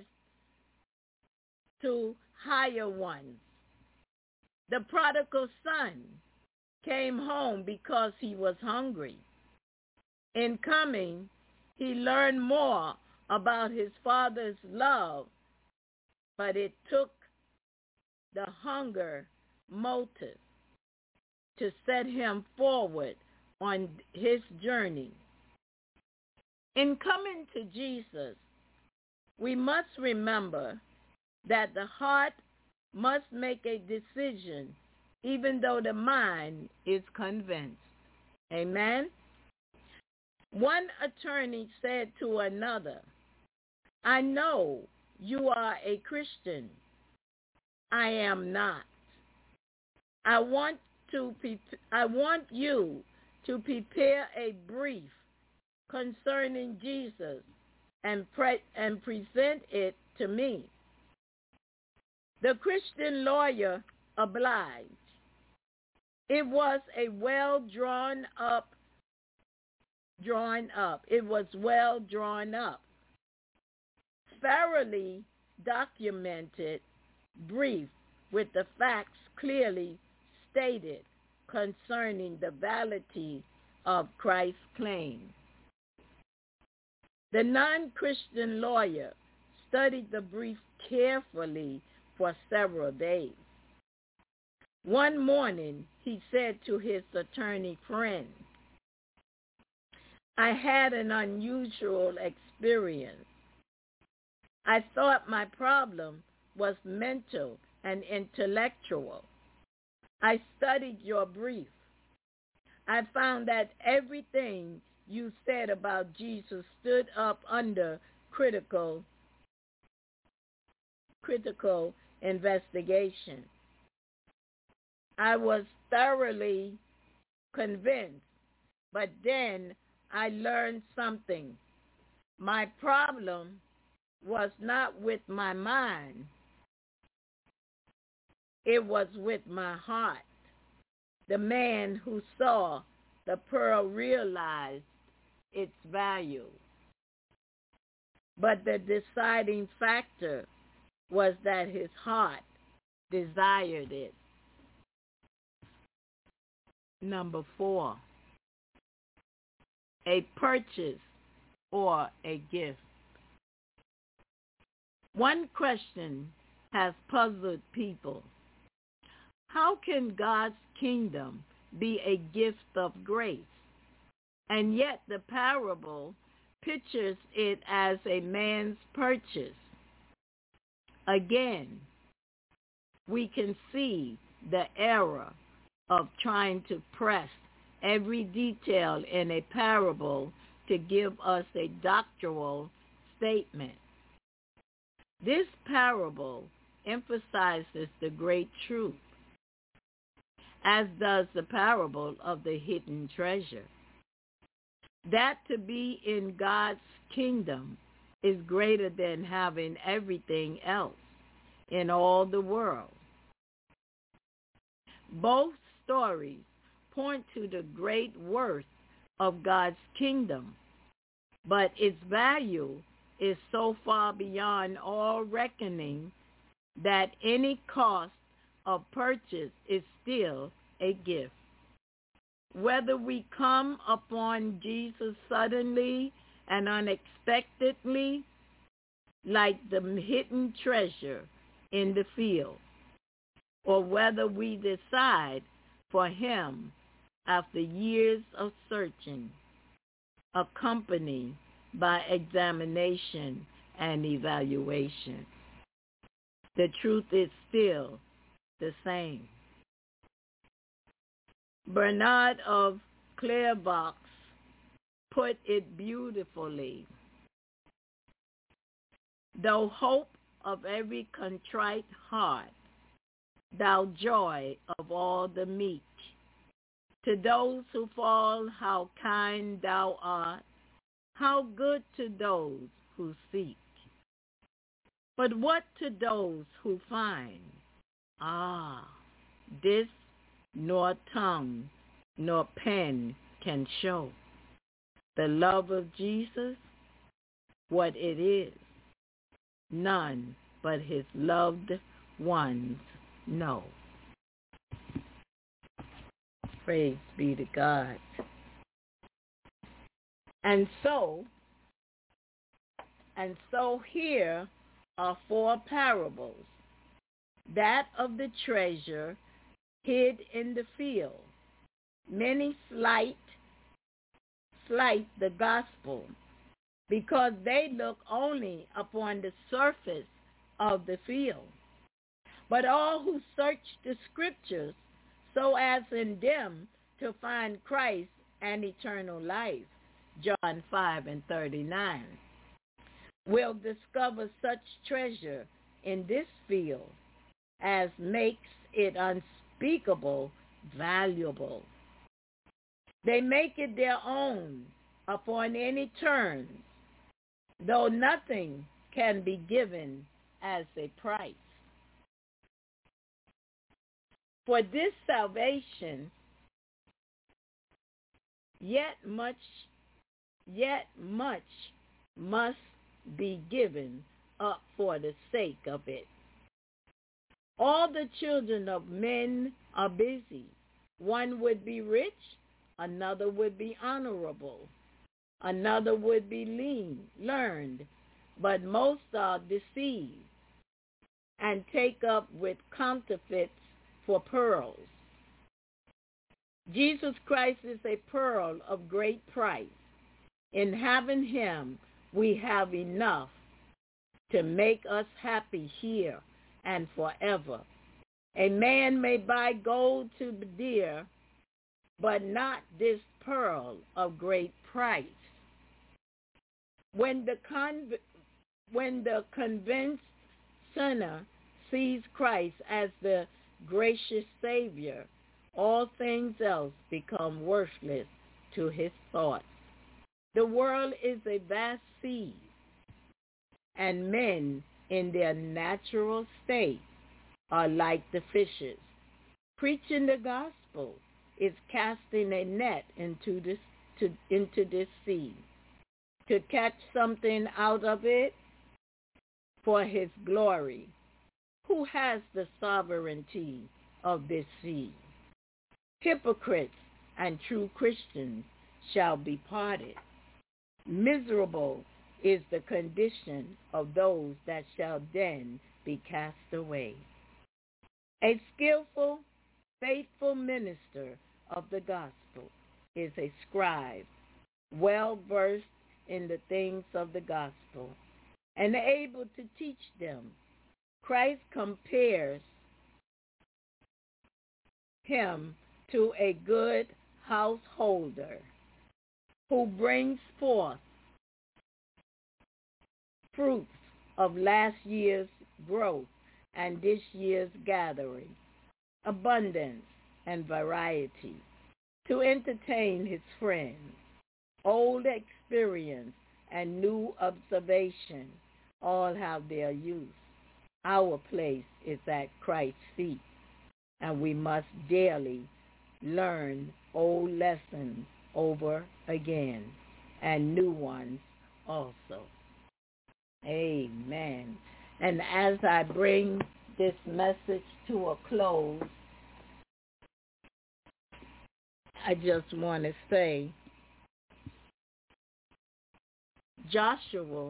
to higher ones. The prodigal son came home because he was hungry. In coming, he learned more about his father's love, but it took the hunger motive to set him forward on his journey. In coming to Jesus, we must remember that the heart must make a decision even though the mind is convinced. Amen? One attorney said to another, I know you are a Christian. I am not. I want to pre- I want you to prepare a brief concerning Jesus and pre- and present it to me. The Christian lawyer obliged. It was a well drawn up, drawn up. It was well drawn up, thoroughly documented brief with the facts clearly stated concerning the validity of Christ's claim. The non-Christian lawyer studied the brief carefully for several days. One morning, he said to his attorney friend, I had an unusual experience. I thought my problem was mental and intellectual. I studied your brief. I found that everything you said about Jesus stood up under critical, critical investigation. I was thoroughly convinced, but then I learned something. My problem was not with my mind. It was with my heart. The man who saw the pearl realized its value. But the deciding factor was that his heart desired it. Number four, a purchase or a gift. One question has puzzled people. How can God's kingdom be a gift of grace? And yet the parable pictures it as a man's purchase. Again, we can see the error of trying to press every detail in a parable to give us a doctrinal statement. This parable emphasizes the great truth, as does the parable of the hidden treasure, that to be in God's kingdom is greater than having everything else in all the world. Both stories point to the great worth of God's kingdom, but its value is so far beyond all reckoning that any cost of purchase is still a gift. Whether we come upon Jesus suddenly and unexpectedly, like the hidden treasure in the field, or whether we decide for him after years of searching, accompanied by examination and evaluation, the truth is still the same. Bernard of Clairvaux put it beautifully. Though hope of every contrite heart, thou joy of all the meek, to those who fall, how kind thou art, how good to those who seek. But what to those who find? Ah, this nor tongue nor pen can show. The love of Jesus, what it is, none but his loved ones know. Praise be to God. And so, and so here are four parables. That of the treasure hid in the field. Many slight, slight the gospel because they look only upon the surface of the field. But all who search the scriptures so as in them to find Christ and eternal life, John five and thirty-nine, will discover such treasure in this field as makes it unspeakable valuable. They make it their own upon any terms, though nothing can be given as a price. For this salvation, yet much, yet much must be given up for the sake of it. All the children of men are busy. One would be rich, another would be honorable, another would be lean, learned, but most are deceived and take up with counterfeits for pearls. Jesus Christ is a pearl of great price. In having him, we have enough to make us happy here and forever. A man may buy gold to be dear, but not this pearl of great price. When the con- when the convinced sinner sees Christ as the gracious Savior, all things else become worthless to his thoughts. The world is a vast sea, and men in their natural state are like the fishes. Preaching the gospel is casting a net into this to, into this sea to catch something out of it for his glory. Who has the sovereignty of this sea? Hypocrites and true Christians shall be parted. Miserable is the condition of those that shall then be cast away. A skillful, faithful minister of the gospel is a scribe, well versed in the things of the gospel, and able to teach them. Christ compares him to a good householder who brings forth fruits of last year's growth and this year's gathering, abundance and variety, to entertain his friends. Old experience and new observation all have their use. Our place is at Christ's feet, and we must daily learn old lessons over again and new ones also. Amen. And as I bring this message to a close, I just want to say, Joshua,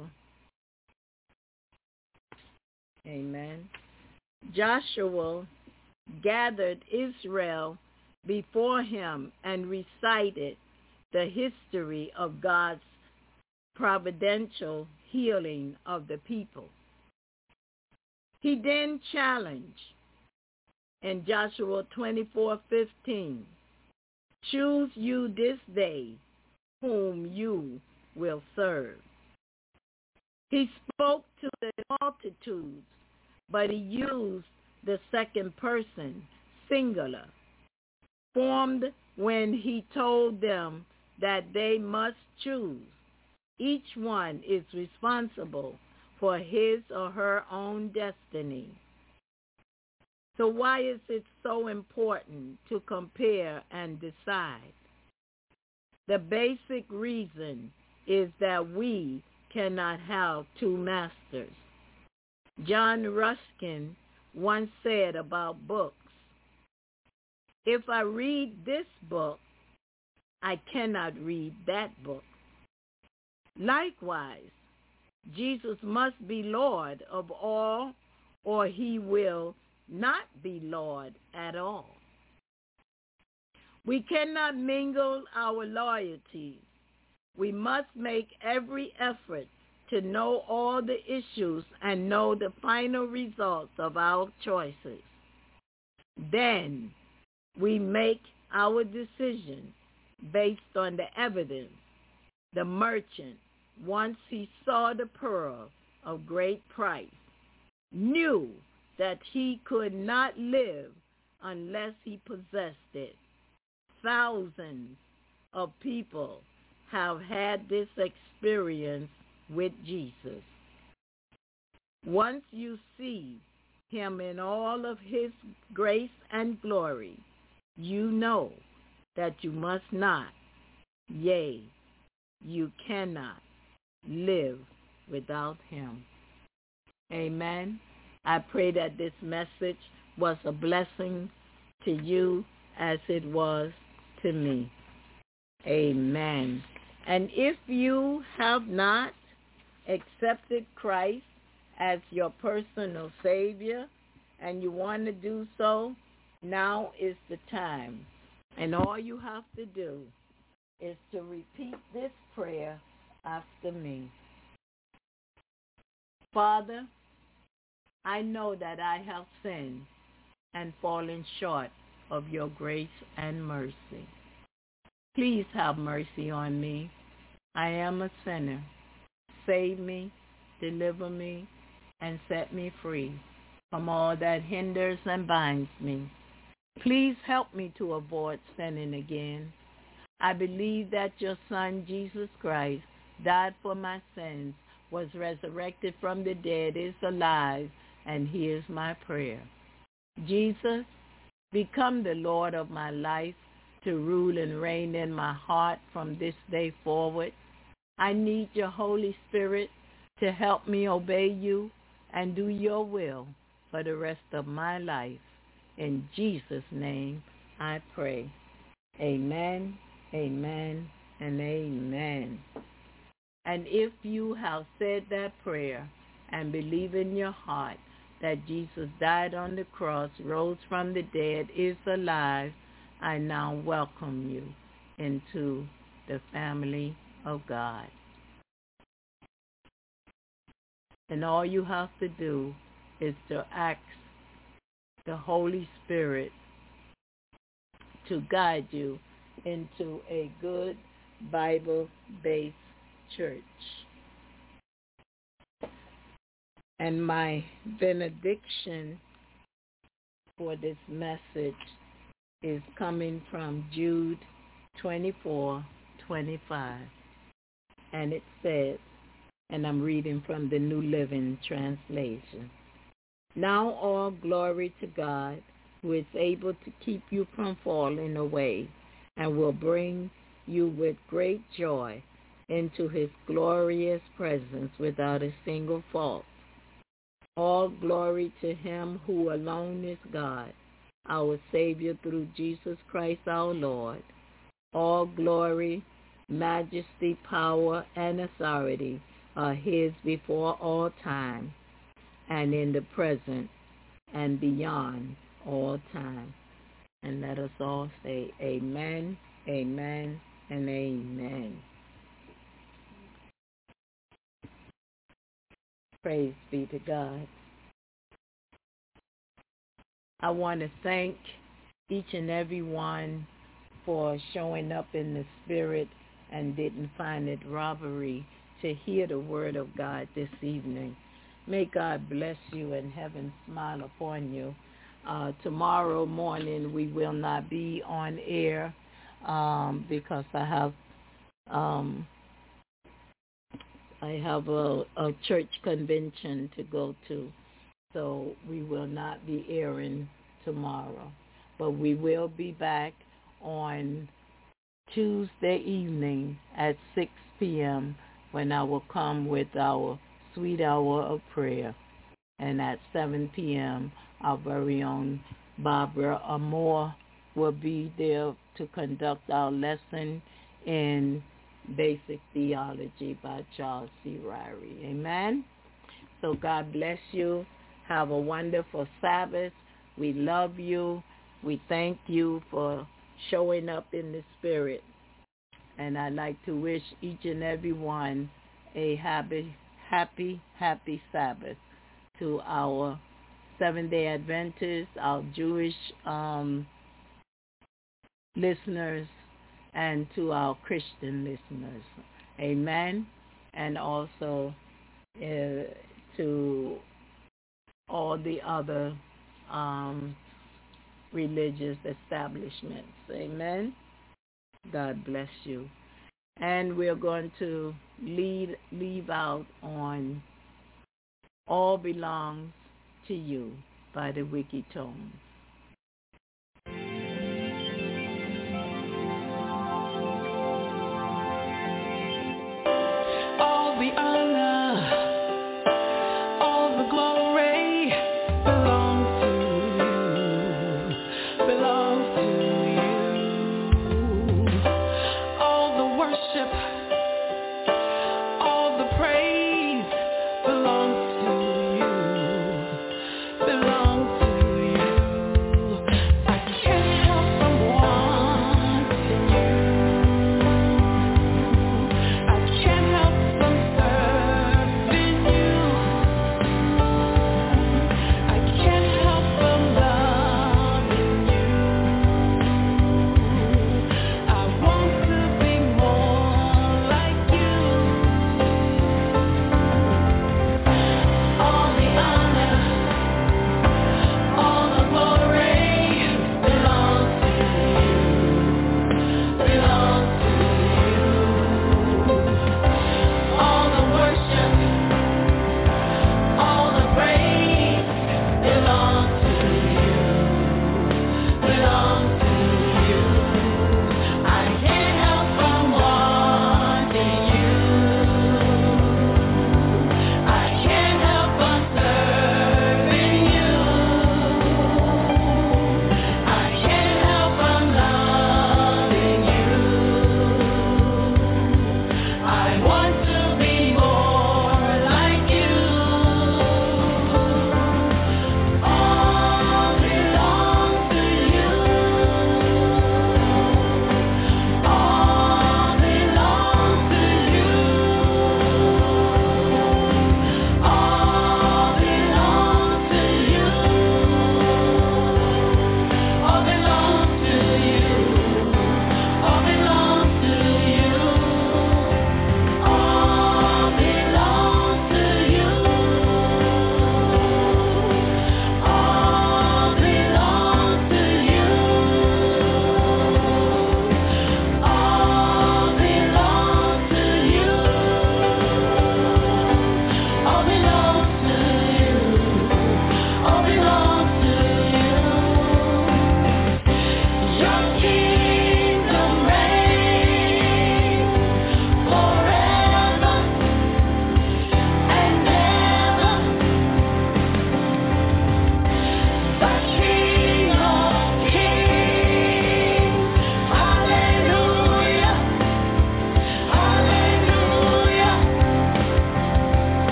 amen, Joshua gathered Israel before him and recited the history of God's providential healing of the people. He then challenged in Joshua twenty-four fifteen, choose you this day whom you will serve. He spoke to the multitudes, but he used the second person, singular, formed when he told them that they must choose. Each one is responsible for his or her own destiny. So why is it so important to compare and decide? The basic reason is that we cannot have two masters. John Ruskin once said about books, if I read this book, I cannot read that book. Likewise, Jesus must be Lord of all, or he will not be Lord at all. We cannot mingle our loyalties. We must make every effort to know all the issues and know the final results of our choices. Then we make our decision based on the evidence. The merchant, once he saw the pearl of great price, knew that he could not live unless he possessed it. Thousands of people have had this experience with Jesus. Once you see him in all of his grace and glory, you know that you must not, yea, you cannot live without him. Amen. I pray that this message was a blessing to you as it was to me. Amen. And if you have not accepted Christ as your personal Savior and you want to do so, now is the time. And all you have to do is to repeat this prayer after me. Father, I know that I have sinned and fallen short of your grace and mercy. Please have mercy on me. I am a sinner. Save me, deliver me, and set me free from all that hinders and binds me. Please help me to avoid sinning again. I believe that your Son, Jesus Christ, died for my sins, was resurrected from the dead, is alive, and hears my prayer. Jesus, become the Lord of my life, to rule and reign in my heart from this day forward. I need your Holy Spirit to help me obey you and do your will for the rest of my life. In Jesus' name I pray. Amen, amen, and amen. And if you have said that prayer and believe in your heart that Jesus died on the cross, rose from the dead, is alive, I now welcome you into the family of God. And all you have to do is to ask the Holy Spirit to guide you into a good Bible-based church. And my benediction for this message is coming from Jude twenty-four twenty-five. And it says, and I'm reading from the New Living Translation, "Now all glory to God, who is able to keep you from falling away and will bring you with great joy into his glorious presence without a single fault. All glory to him who alone is God, our Savior through Jesus Christ our Lord. All glory, majesty, power, and authority are his before all time and in the present and beyond all time." And let us all say amen, amen, and amen. Praise be to God. I want to thank each and every one for showing up in the spirit and didn't find it robbery to hear the word of God this evening. May God bless you and heaven smile upon you. Uh, tomorrow morning we will not be on air um, because I have um, I have a, a church convention to go to, so we will not be airing tomorrow. But we will be back on Tuesday evening at six p.m. when I will come with our sweet hour of prayer. And at seven p.m., our very own Barbara Amore will be there to conduct our lesson in Basic Theology by Charles C. Ryrie. Amen? So God bless you. Have a wonderful Sabbath. We love you. We thank you for showing up in the spirit. And I'd like to wish each and every one a happy, happy, happy Sabbath to our Seventh-day Adventists, our Jewish um, listeners, and to our Christian listeners. Amen. And also uh, to all the other um, religious establishments. Amen. God bless you. And we're going to lead, leave out on All Belongs to You by the Wiki Tones. All the honor, all the glory belongs to you, belongs to you. All the worship, all the praise belongs to you, belongs to you.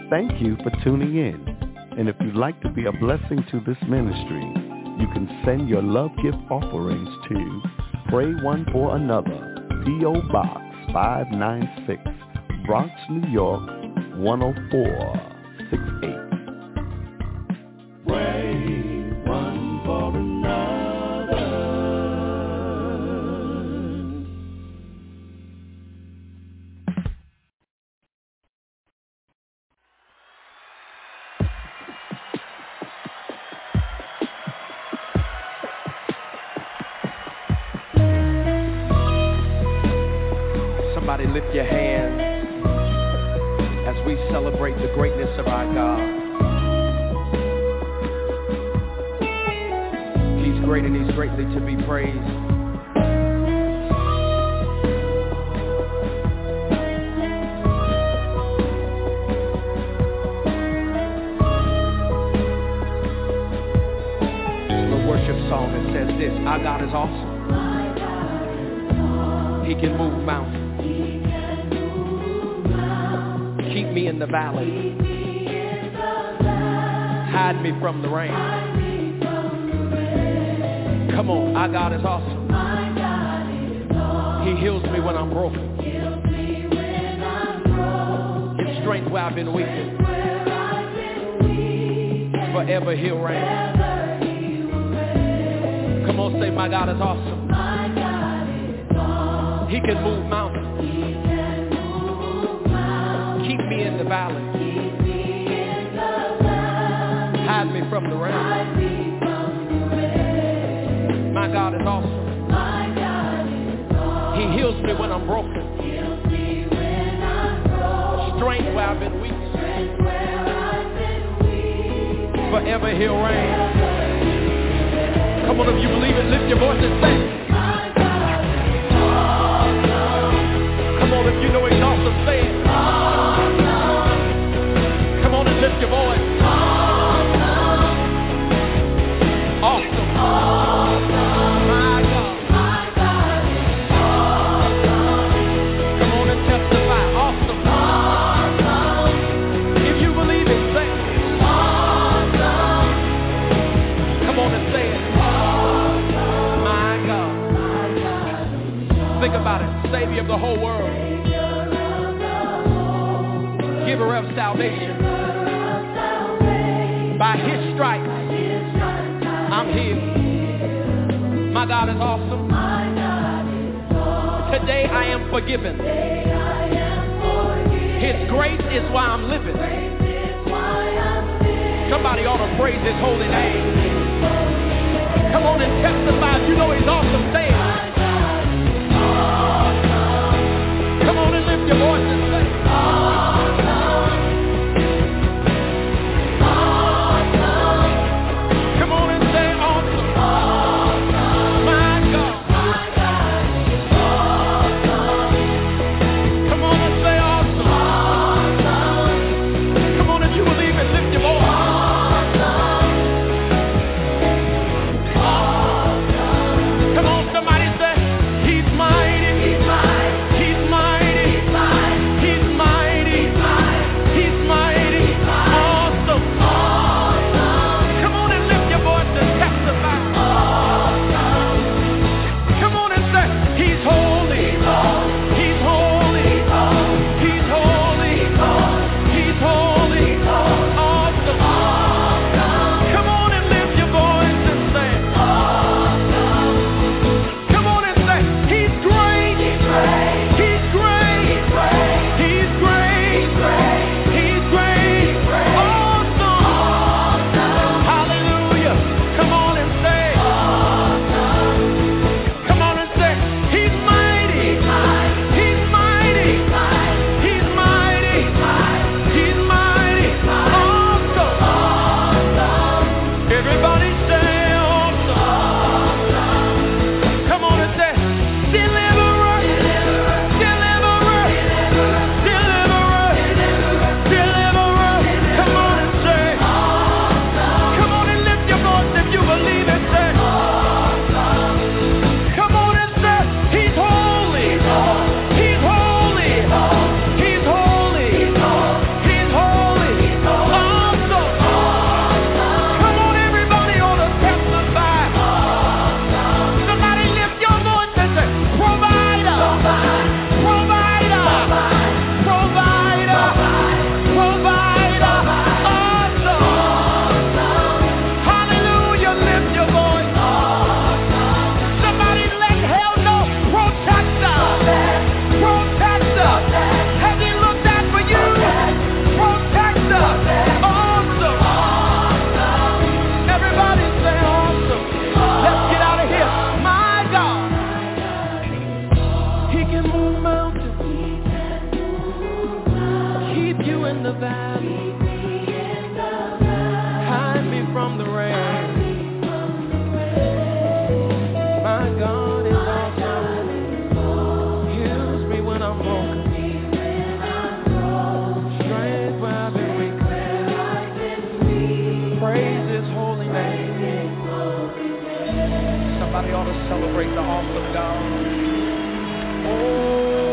Thank you for tuning in. And if you'd like to be a blessing to this ministry, you can send your love gift offerings to Pray One for Another, P O. Box five ninety-six, Bronx, New York, one oh four six eight. Pray one for another. Somebody lift your hand as we celebrate the greatness of our God. He's great and he's greatly to be praised. The worship song that says this: our God is awesome. He can move mountains. Keep me in the valley. Hide me from the rain. Come on, our God is awesome. He heals me when I'm broken. Gives strength where I've been weak. Forever he'll reign. Come on, say, my God is awesome. He can move mountains. Keep me in the valley. Hide me from the rain. My God is awesome. He heals me when I'm broken. Strength where I've been weak. Forever he'll reign. Come on, if you believe it, lift your voice and say. Come on, if you know he's awesome, say it. Come on and lift your voice. Awesome. My God. Come on and testify. Awesome. If you believe it, say it. Come on and say it. My God. Think about it. Savior of the whole world. Giver of salvation. By his stripes, I'm healed. My God is awesome. Today I am forgiven. His grace is why I'm living. Somebody ought to praise his holy name. Come on and testify. You know he's awesome. Say it. Come on and lift your voice and say it. Come on, in the valley. Hide me from the rain. My God is awesome. Heals me when I'm broken. Strength where I've been weak. Praise His holy name. Somebody ought to celebrate the awesome God. Oh.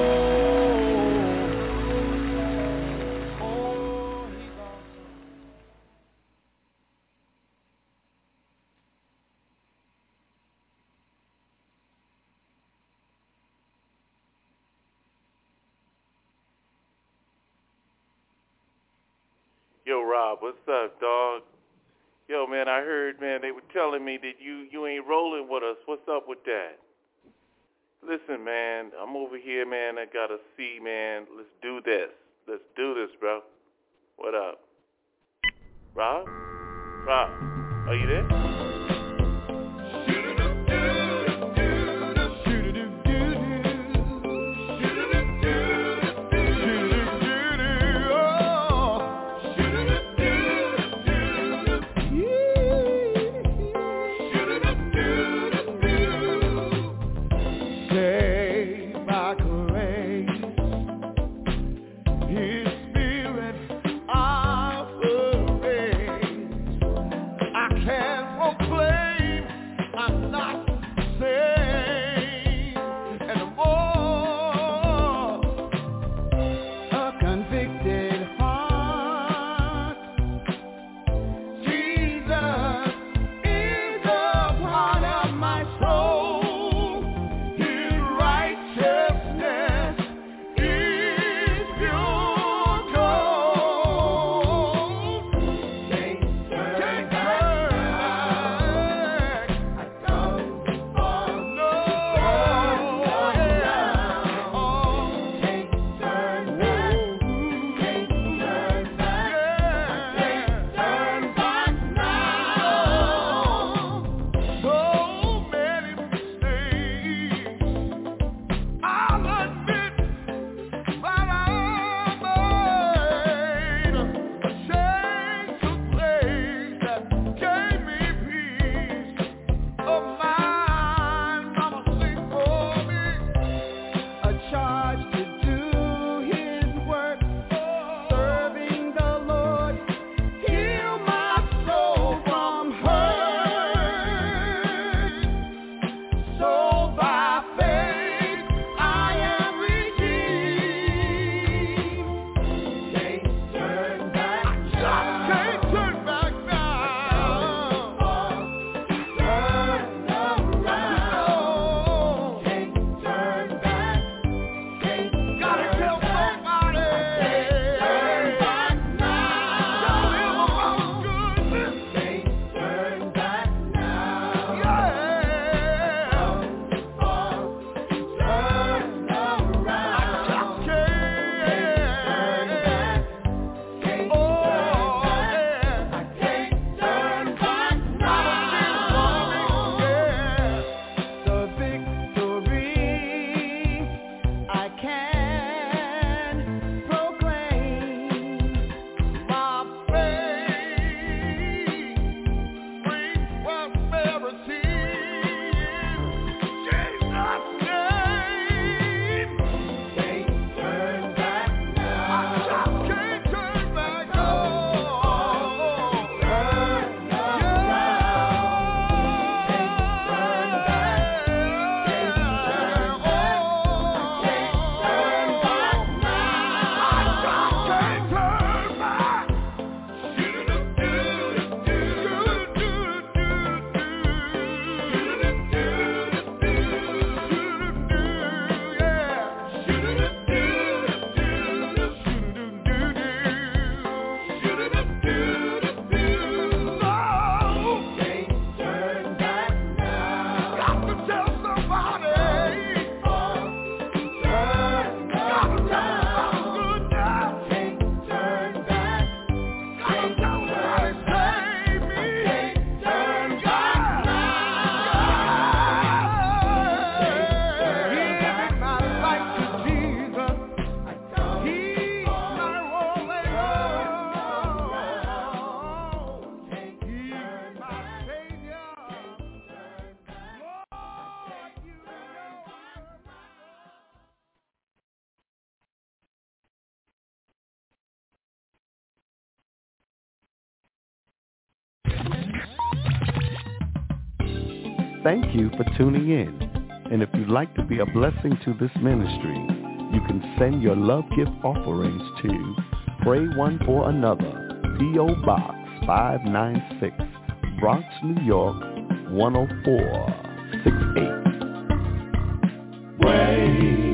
Yo, Rob, what's up, dog? Yo, man, I heard, man, they were telling me that you, you ain't rolling with us. What's up with that? Listen, man, I'm over here, man. I got to see, man. Let's do this. Let's do this, bro. What up? Rob? Rob, are you there? Can't walk Thank you for tuning in. And if you'd like to be a blessing to this ministry, you can send your love gift offerings to Pray One for Another, P O. Box five ninety-six, Bronx, New York, one oh four six eight. Pray